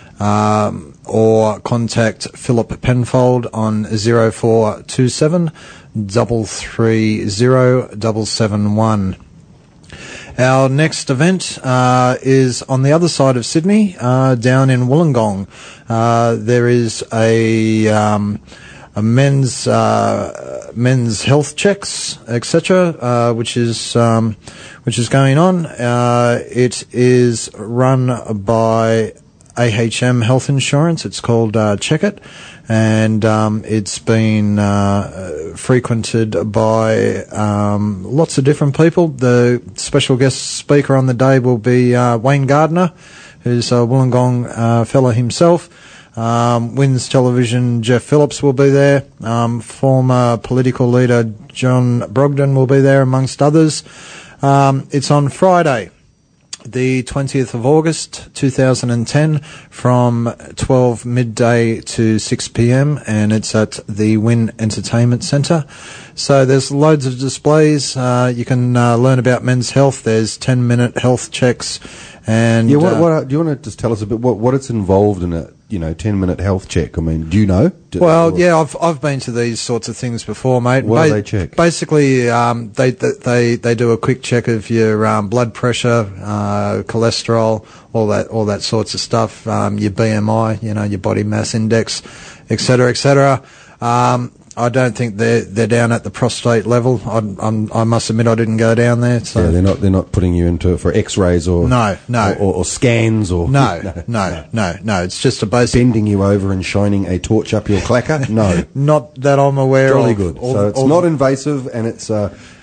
or contact Philip Penfold on 0427 330 771. Our next event is on the other side of Sydney, down in Wollongong. There is a men's health checks, etc., which is going on. It is run by AHM Health Insurance. It's called Check It, and it's been frequented by lots of different people. The special guest speaker on the day will be Wayne Gardner, who's a Wollongong fella himself. Wins Television Jeff Phillips will be there. Former political leader John Brogden will be there, amongst others. It's on Friday, the 20th of August 2010 from 12 midday to 6 p.m. and it's at the Wynn Entertainment Centre. So there's loads of displays. You can learn about men's health. There's 10-minute health checks. And yeah, what do you want to just tell us a bit what it's involved in a 10-minute health check? I mean, do you know? Yeah, I've been to these sorts of things before, mate. What do they check? Basically, they do a quick check of your blood pressure, cholesterol, all that sorts of stuff, your BMI, your body mass index, etc., etc. I don't think they're down at the prostate level. I must admit I didn't go down there. So. Yeah, they're not putting you into for X-rays or or scans or no. It's just a basic bending you over and shining a torch up your clacker. No, not that I'm aware Jolly of. good. So it's not invasive, and it's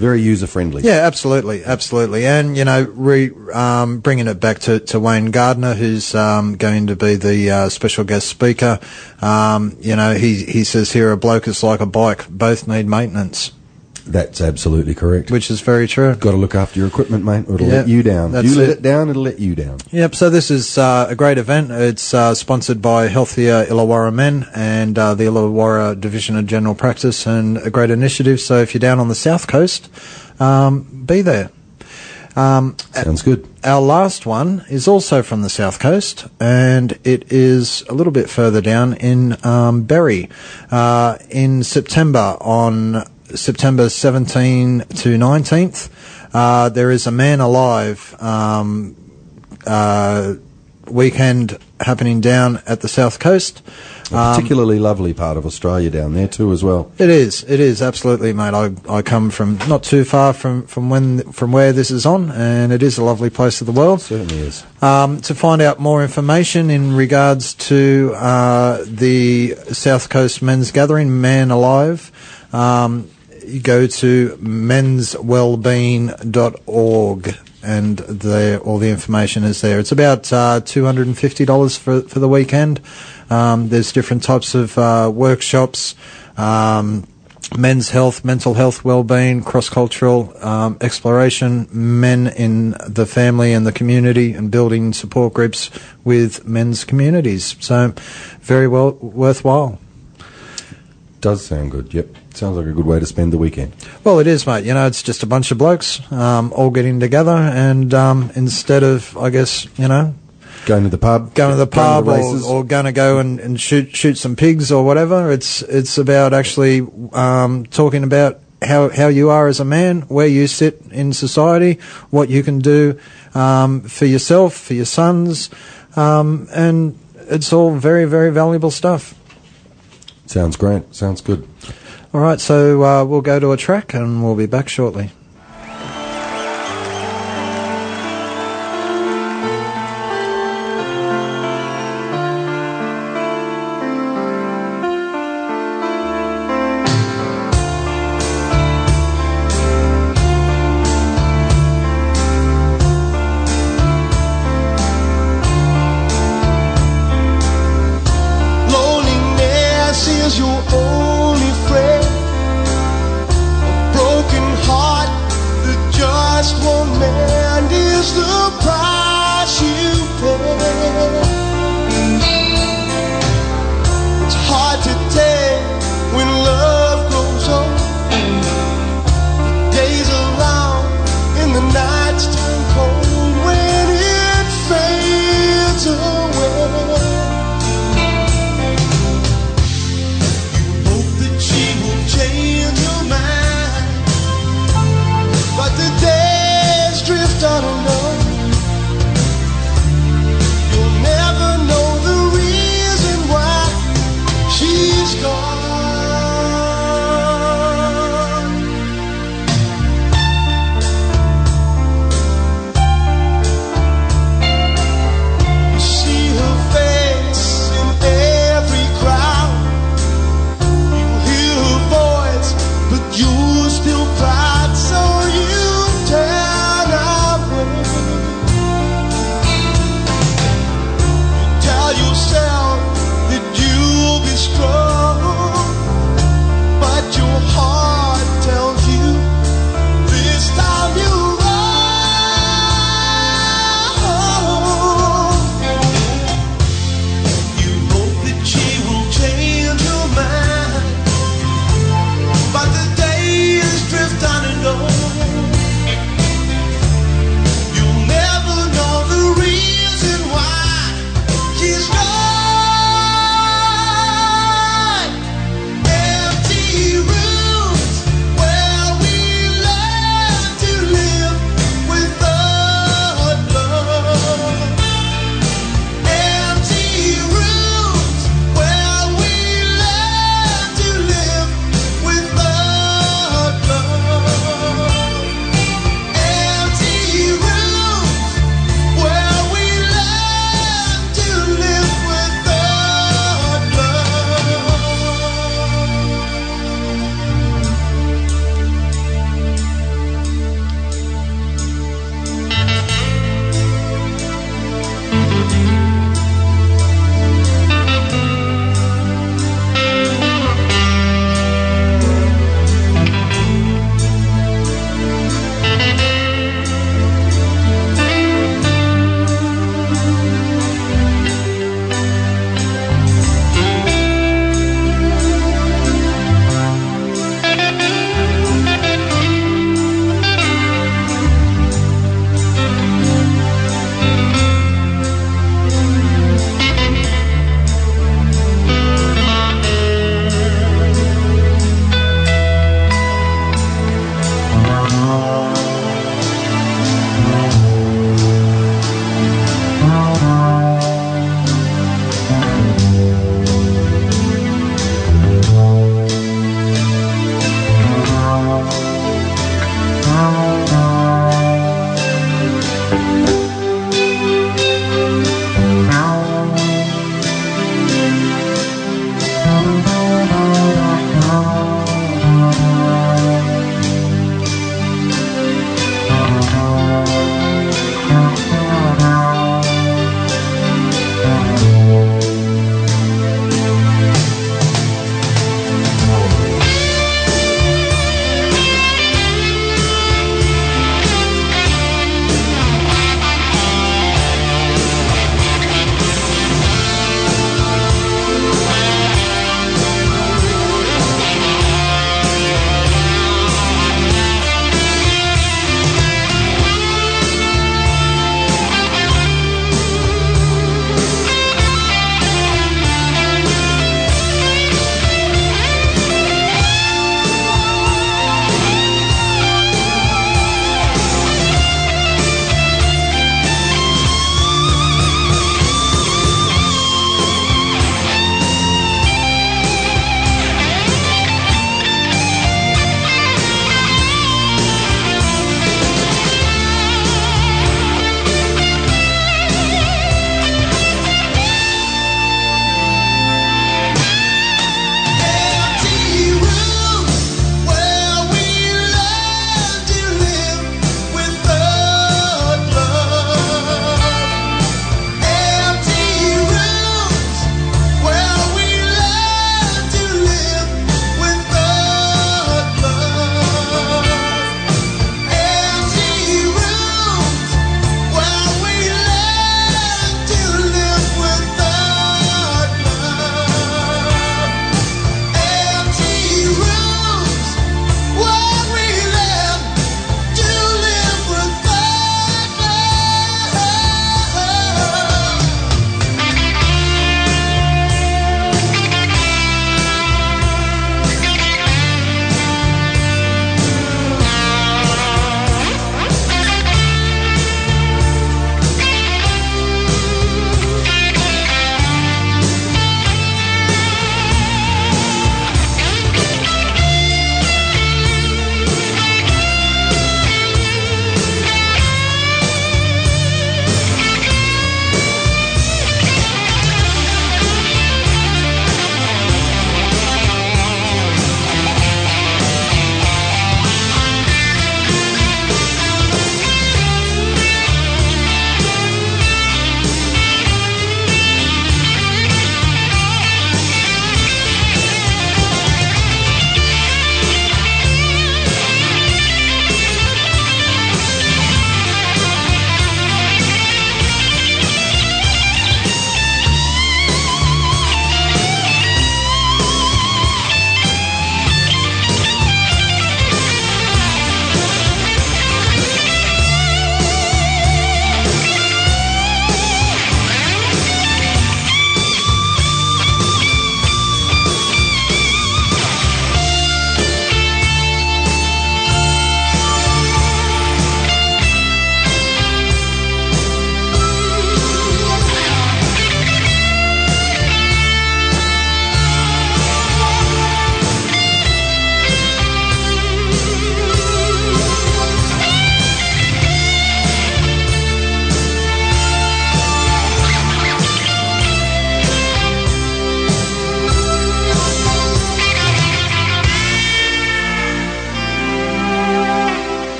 Very user-friendly. Yeah, absolutely. And, you know, bringing it back to Wayne Gardner, who's going to be the special guest speaker, you know, he says here, a bloke is like a bike. Both need maintenance. That's absolutely correct. Which is very true. Got to look after your equipment, mate, or it'll let you down. You let it down, it'll let you down. Yep, so this is a great event. It's sponsored by Healthier Illawarra Men and the Illawarra Division of General Practice, and a great initiative. So if you're down on the South Coast, be there. Sounds good. Our last one is also from the South Coast, and it is a little bit further down in Berry. In September, on September 17 to 19th, there is a Man Alive weekend happening down at the South Coast. A particularly lovely part of Australia down there too, as well. It is absolutely, mate. I come from not too far from where this is on, and it is a lovely place of the world. It certainly is. To find out more information in regards to the South Coast Men's Gathering, Man Alive, you go to menswellbeing.org, and all the information is there. It's about $250 for the weekend. There's different types of workshops, men's health, mental health, well-being, cross-cultural exploration, men in the family and the community, and building support groups with men's communities. So very well worthwhile. Does sound good, yep. Sounds like a good way to spend the weekend. Well, it is, mate. You know, it's just a bunch of blokes all getting together, and instead of, I guess, you know, going to the pub or going to go and shoot some pigs or whatever, it's about actually talking about how you are as a man, where you sit in society, what you can do for yourself, for your sons, and it's all very, very valuable stuff. Sounds great. Sounds good. All right, so we'll go to a track and we'll be back shortly. Loneliness is your only friend. A broken heart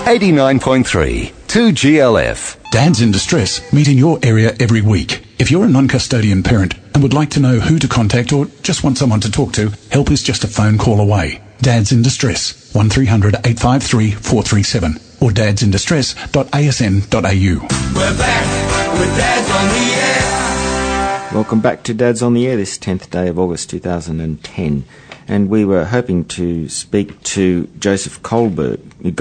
89.3 2GLF. Dads in Distress meet in your area every week. If you're a non-custodian parent and would like to know who to contact or just want someone to talk to, help is just a phone call away. Dads in Distress, 1300 853 437 or dadsindistress.asn.au. We're back with Dads on the Air. Welcome back to Dads on the Air, this 10th day of August 2010. And we were hoping to speak to Joseph Goldberg,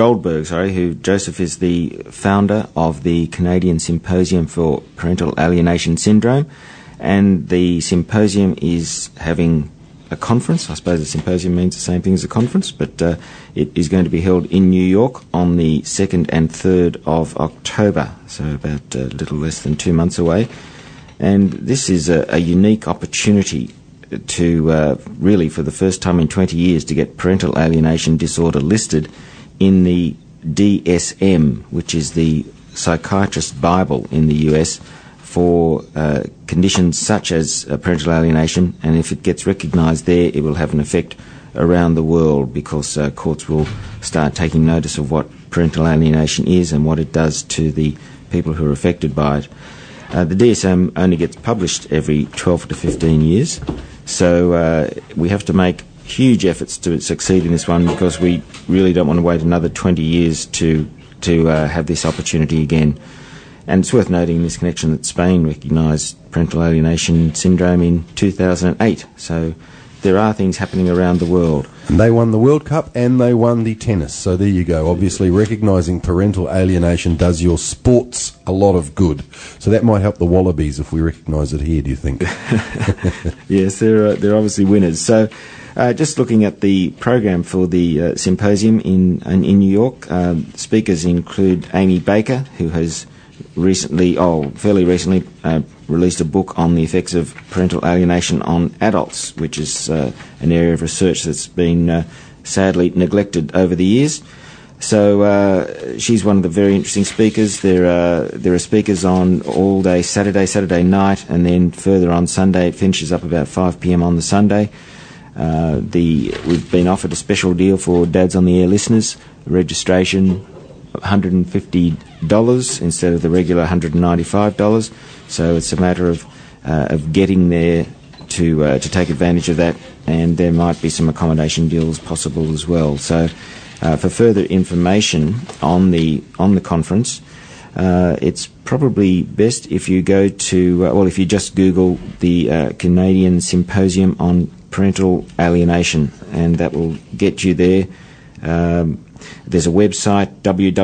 who Joseph is the founder of the Canadian Symposium for Parental Alienation Syndrome. And the symposium is having a conference. I suppose a symposium means the same thing as a conference, but it is going to be held in New York on the 2nd and 3rd of October, so about a little less than 2 months away. And this is a unique opportunity to really, for the first time in 20 years, to get parental alienation disorder listed in the DSM, which is the Psychiatrist Bible in the US, for conditions such as parental alienation, and if it gets recognised there, it will have an effect around the world, because courts will start taking notice of what parental alienation is and what it does to the people who are affected by it. The DSM only gets published every 12 to 15 years, so we have to make huge efforts to succeed in this one, because we really don't want to wait another 20 years to have this opportunity again. And it's worth noting in this connection that Spain recognised parental alienation syndrome in 2008. So there are things happening around the world. And they won the World Cup and they won the tennis. So there you go. Obviously, recognising parental alienation does your sports a lot of good. So that might help the Wallabies if we recognise it here, do you think? Yes, they're obviously winners. So just looking at the program for the symposium in New York, speakers include Amy Baker, who has fairly recently released a book on the effects of parental alienation on adults, which is an area of research that's been sadly neglected over the years. So she's one of the very interesting speakers. There are speakers on all day Saturday night, and then further on Sunday. It finishes up about 5 p.m. on the Sunday. We've been offered a special deal for Dads on the Air listeners. Registration $150 instead of the regular $195. So it's a matter of getting there to take advantage of that, and there might be some accommodation deals possible as well. So for further information on the conference, it's probably best if you go to if you just Google the Canadian Symposium on Parental Alienation, and that will get you there. There's a website,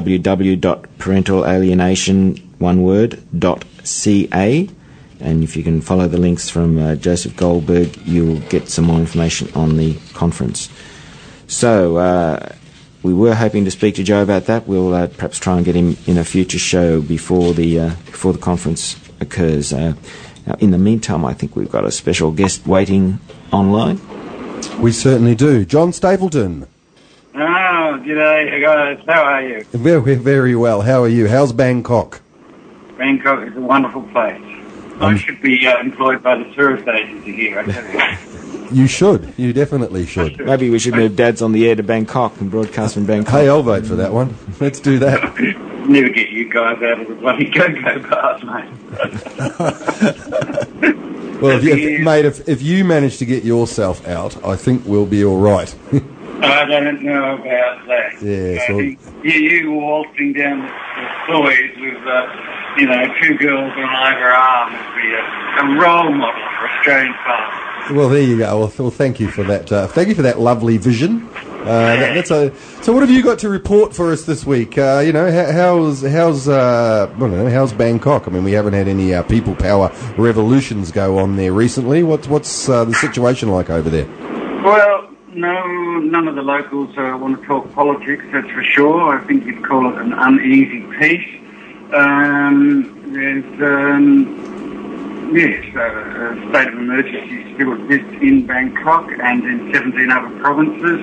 www.parentalalienation.ca, and if you can follow the links from Joseph Goldberg, you'll get some more information on the conference. So we were hoping to speak to Joe about that. We'll perhaps try and get him in a future show before the conference occurs. Now, in the meantime, I think we've got a special guest waiting online. We certainly do. John Stapleton. Oh, g'day guys. How are you? We're very well. How are you? How's Bangkok? Bangkok is a wonderful place. I should be employed by the tourist agency here, I tell you. You should. You definitely should. Maybe we should move Dads on the Air to Bangkok and broadcast from Bangkok. Hey, I'll vote for that one. Let's do that. Never get you guys out of the bloody go-go bars, mate. Well, if you manage to get yourself out, I think we'll be all right. I don't know about that. Yeah, you waltzing down the Floyd with, two girls on either arm would be a role model for Australian fathers. Well, there you go. Well, thank you for that. Thank you for that lovely vision. So what have you got to report for us this week? How's Bangkok? I mean, we haven't had any people power revolutions go on there recently. What's the situation like over there? Well, no, none of the locals want to talk politics, that's for sure. I think you'd call it an uneasy peace. There's a state of emergency still exists in Bangkok and in 17 other provinces.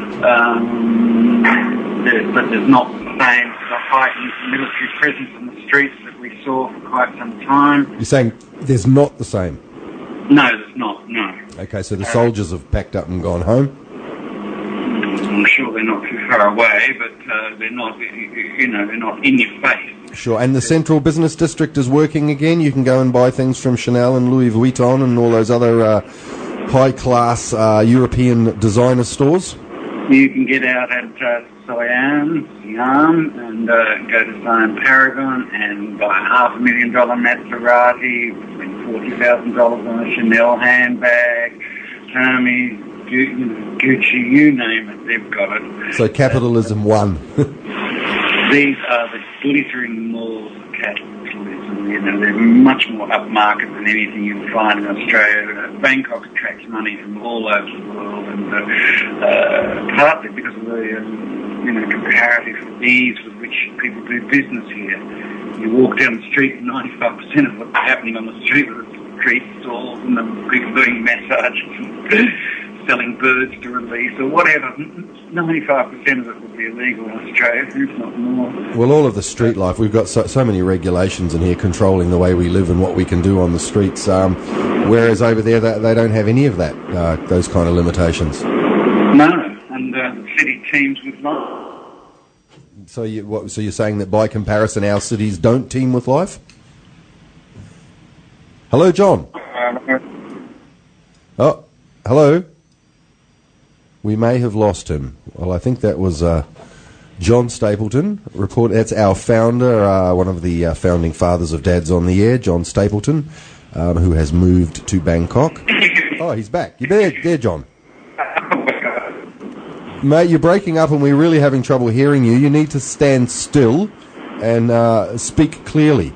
But there's not the same heightened military presence in the streets that we saw for quite some time. You're saying there's not the same? No, there's not, no. Okay, so the soldiers have packed up and gone home? I'm sure they're not too far away, but they're not, they're not in your face. Sure, and the Central Business District is working again. You can go and buy things from Chanel and Louis Vuitton and all those other high-class European designer stores. You can get out at Siam, and go to Siam Paragon and buy a $500,000 Maserati, spend $40,000 on a Chanel handbag, Hermes, Gucci, you name it, they've got it. So capitalism won. These are the glittering malls of capitalism. They're much more upmarket than anything you'll find in Australia. Bangkok attracts money from all over the world, and partly because of the comparative ease with which people do business here. You walk down the street, and 95% of what's happening on the street are the street stalls and the people doing massages and selling birds to release or whatever. 95% of it would be illegal in Australia, if not more. Well, all of the street life, we've got so many regulations in here controlling the way we live and what we can do on the streets, whereas over there they don't have any of that, those kind of limitations. No, and the city teams with life. So you're saying that by comparison our cities don't teem with life? Hello, John. Oh, hello. We may have lost him. Well, I think that was John Stapleton. That's our founder, one of the founding fathers of Dads on the Air, John Stapleton, who has moved to Bangkok. Oh, he's back. You there, John? Mate, you're breaking up and we're really having trouble hearing you. You need to stand still and speak clearly.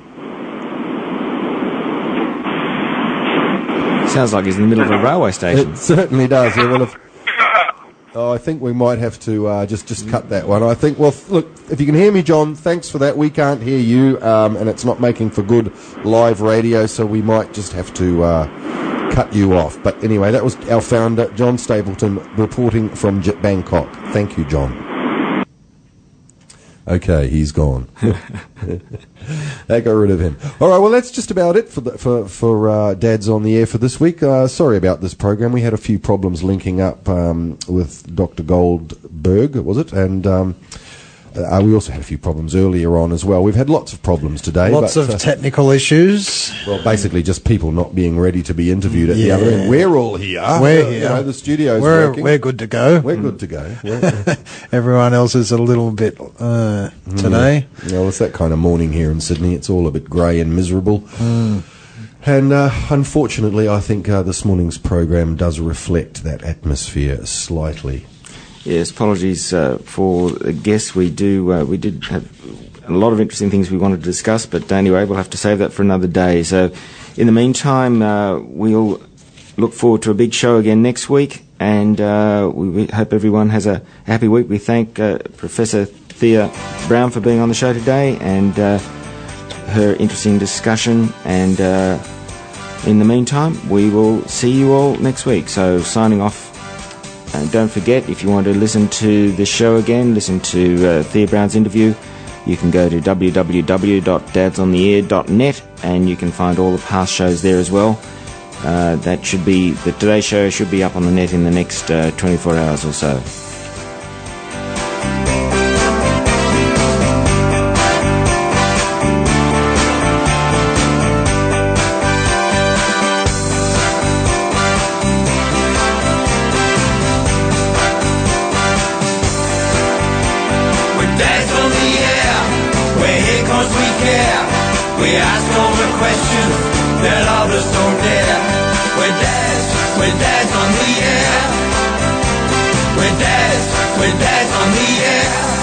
Sounds like he's in the middle of a railway station. It certainly does. Yeah, I think we might have to just cut that one. I think, well, look, if you can hear me, John, thanks for that. We can't hear you, and it's not making for good live radio, so we might just have to cut you off. But anyway, that was our founder, John Stapleton, reporting from Bangkok. Thank you, John. Okay, he's gone. That got rid of him. All right, well, that's just about it for Dads on the Air for this week. Sorry about this program. We had a few problems linking up with Dr. Goldberg, was it? And we also had a few problems earlier on as well. We've had lots of problems today. Lots of technical issues. Well, basically just people not being ready to be interviewed at the other end. We're all here. We're here. The studio's working. We're good to go. We're good to go. Everyone else is a little bit today. Well, it's that kind of morning here in Sydney. It's all a bit grey and miserable. And unfortunately, I think this morning's program does reflect that atmosphere slightly. Yes, apologies for the guests. We did have a lot of interesting things we wanted to discuss, but anyway, we'll have to save that for another day. So, in the meantime, we'll look forward to a big show again next week, and we hope everyone has a happy week. We thank Professor Thea Brown for being on the show today and her interesting discussion. And in the meantime, we will see you all next week. So, signing off. And don't forget, if you want to listen to the show again, listen to Thea Brown's interview, you can go to www.dadsontheair.net and you can find all the past shows there as well. Today's show should be up on the net in the next 24 hours or so. We ask all the questions that others don't dare. We're dads on the air. We're dads on the air.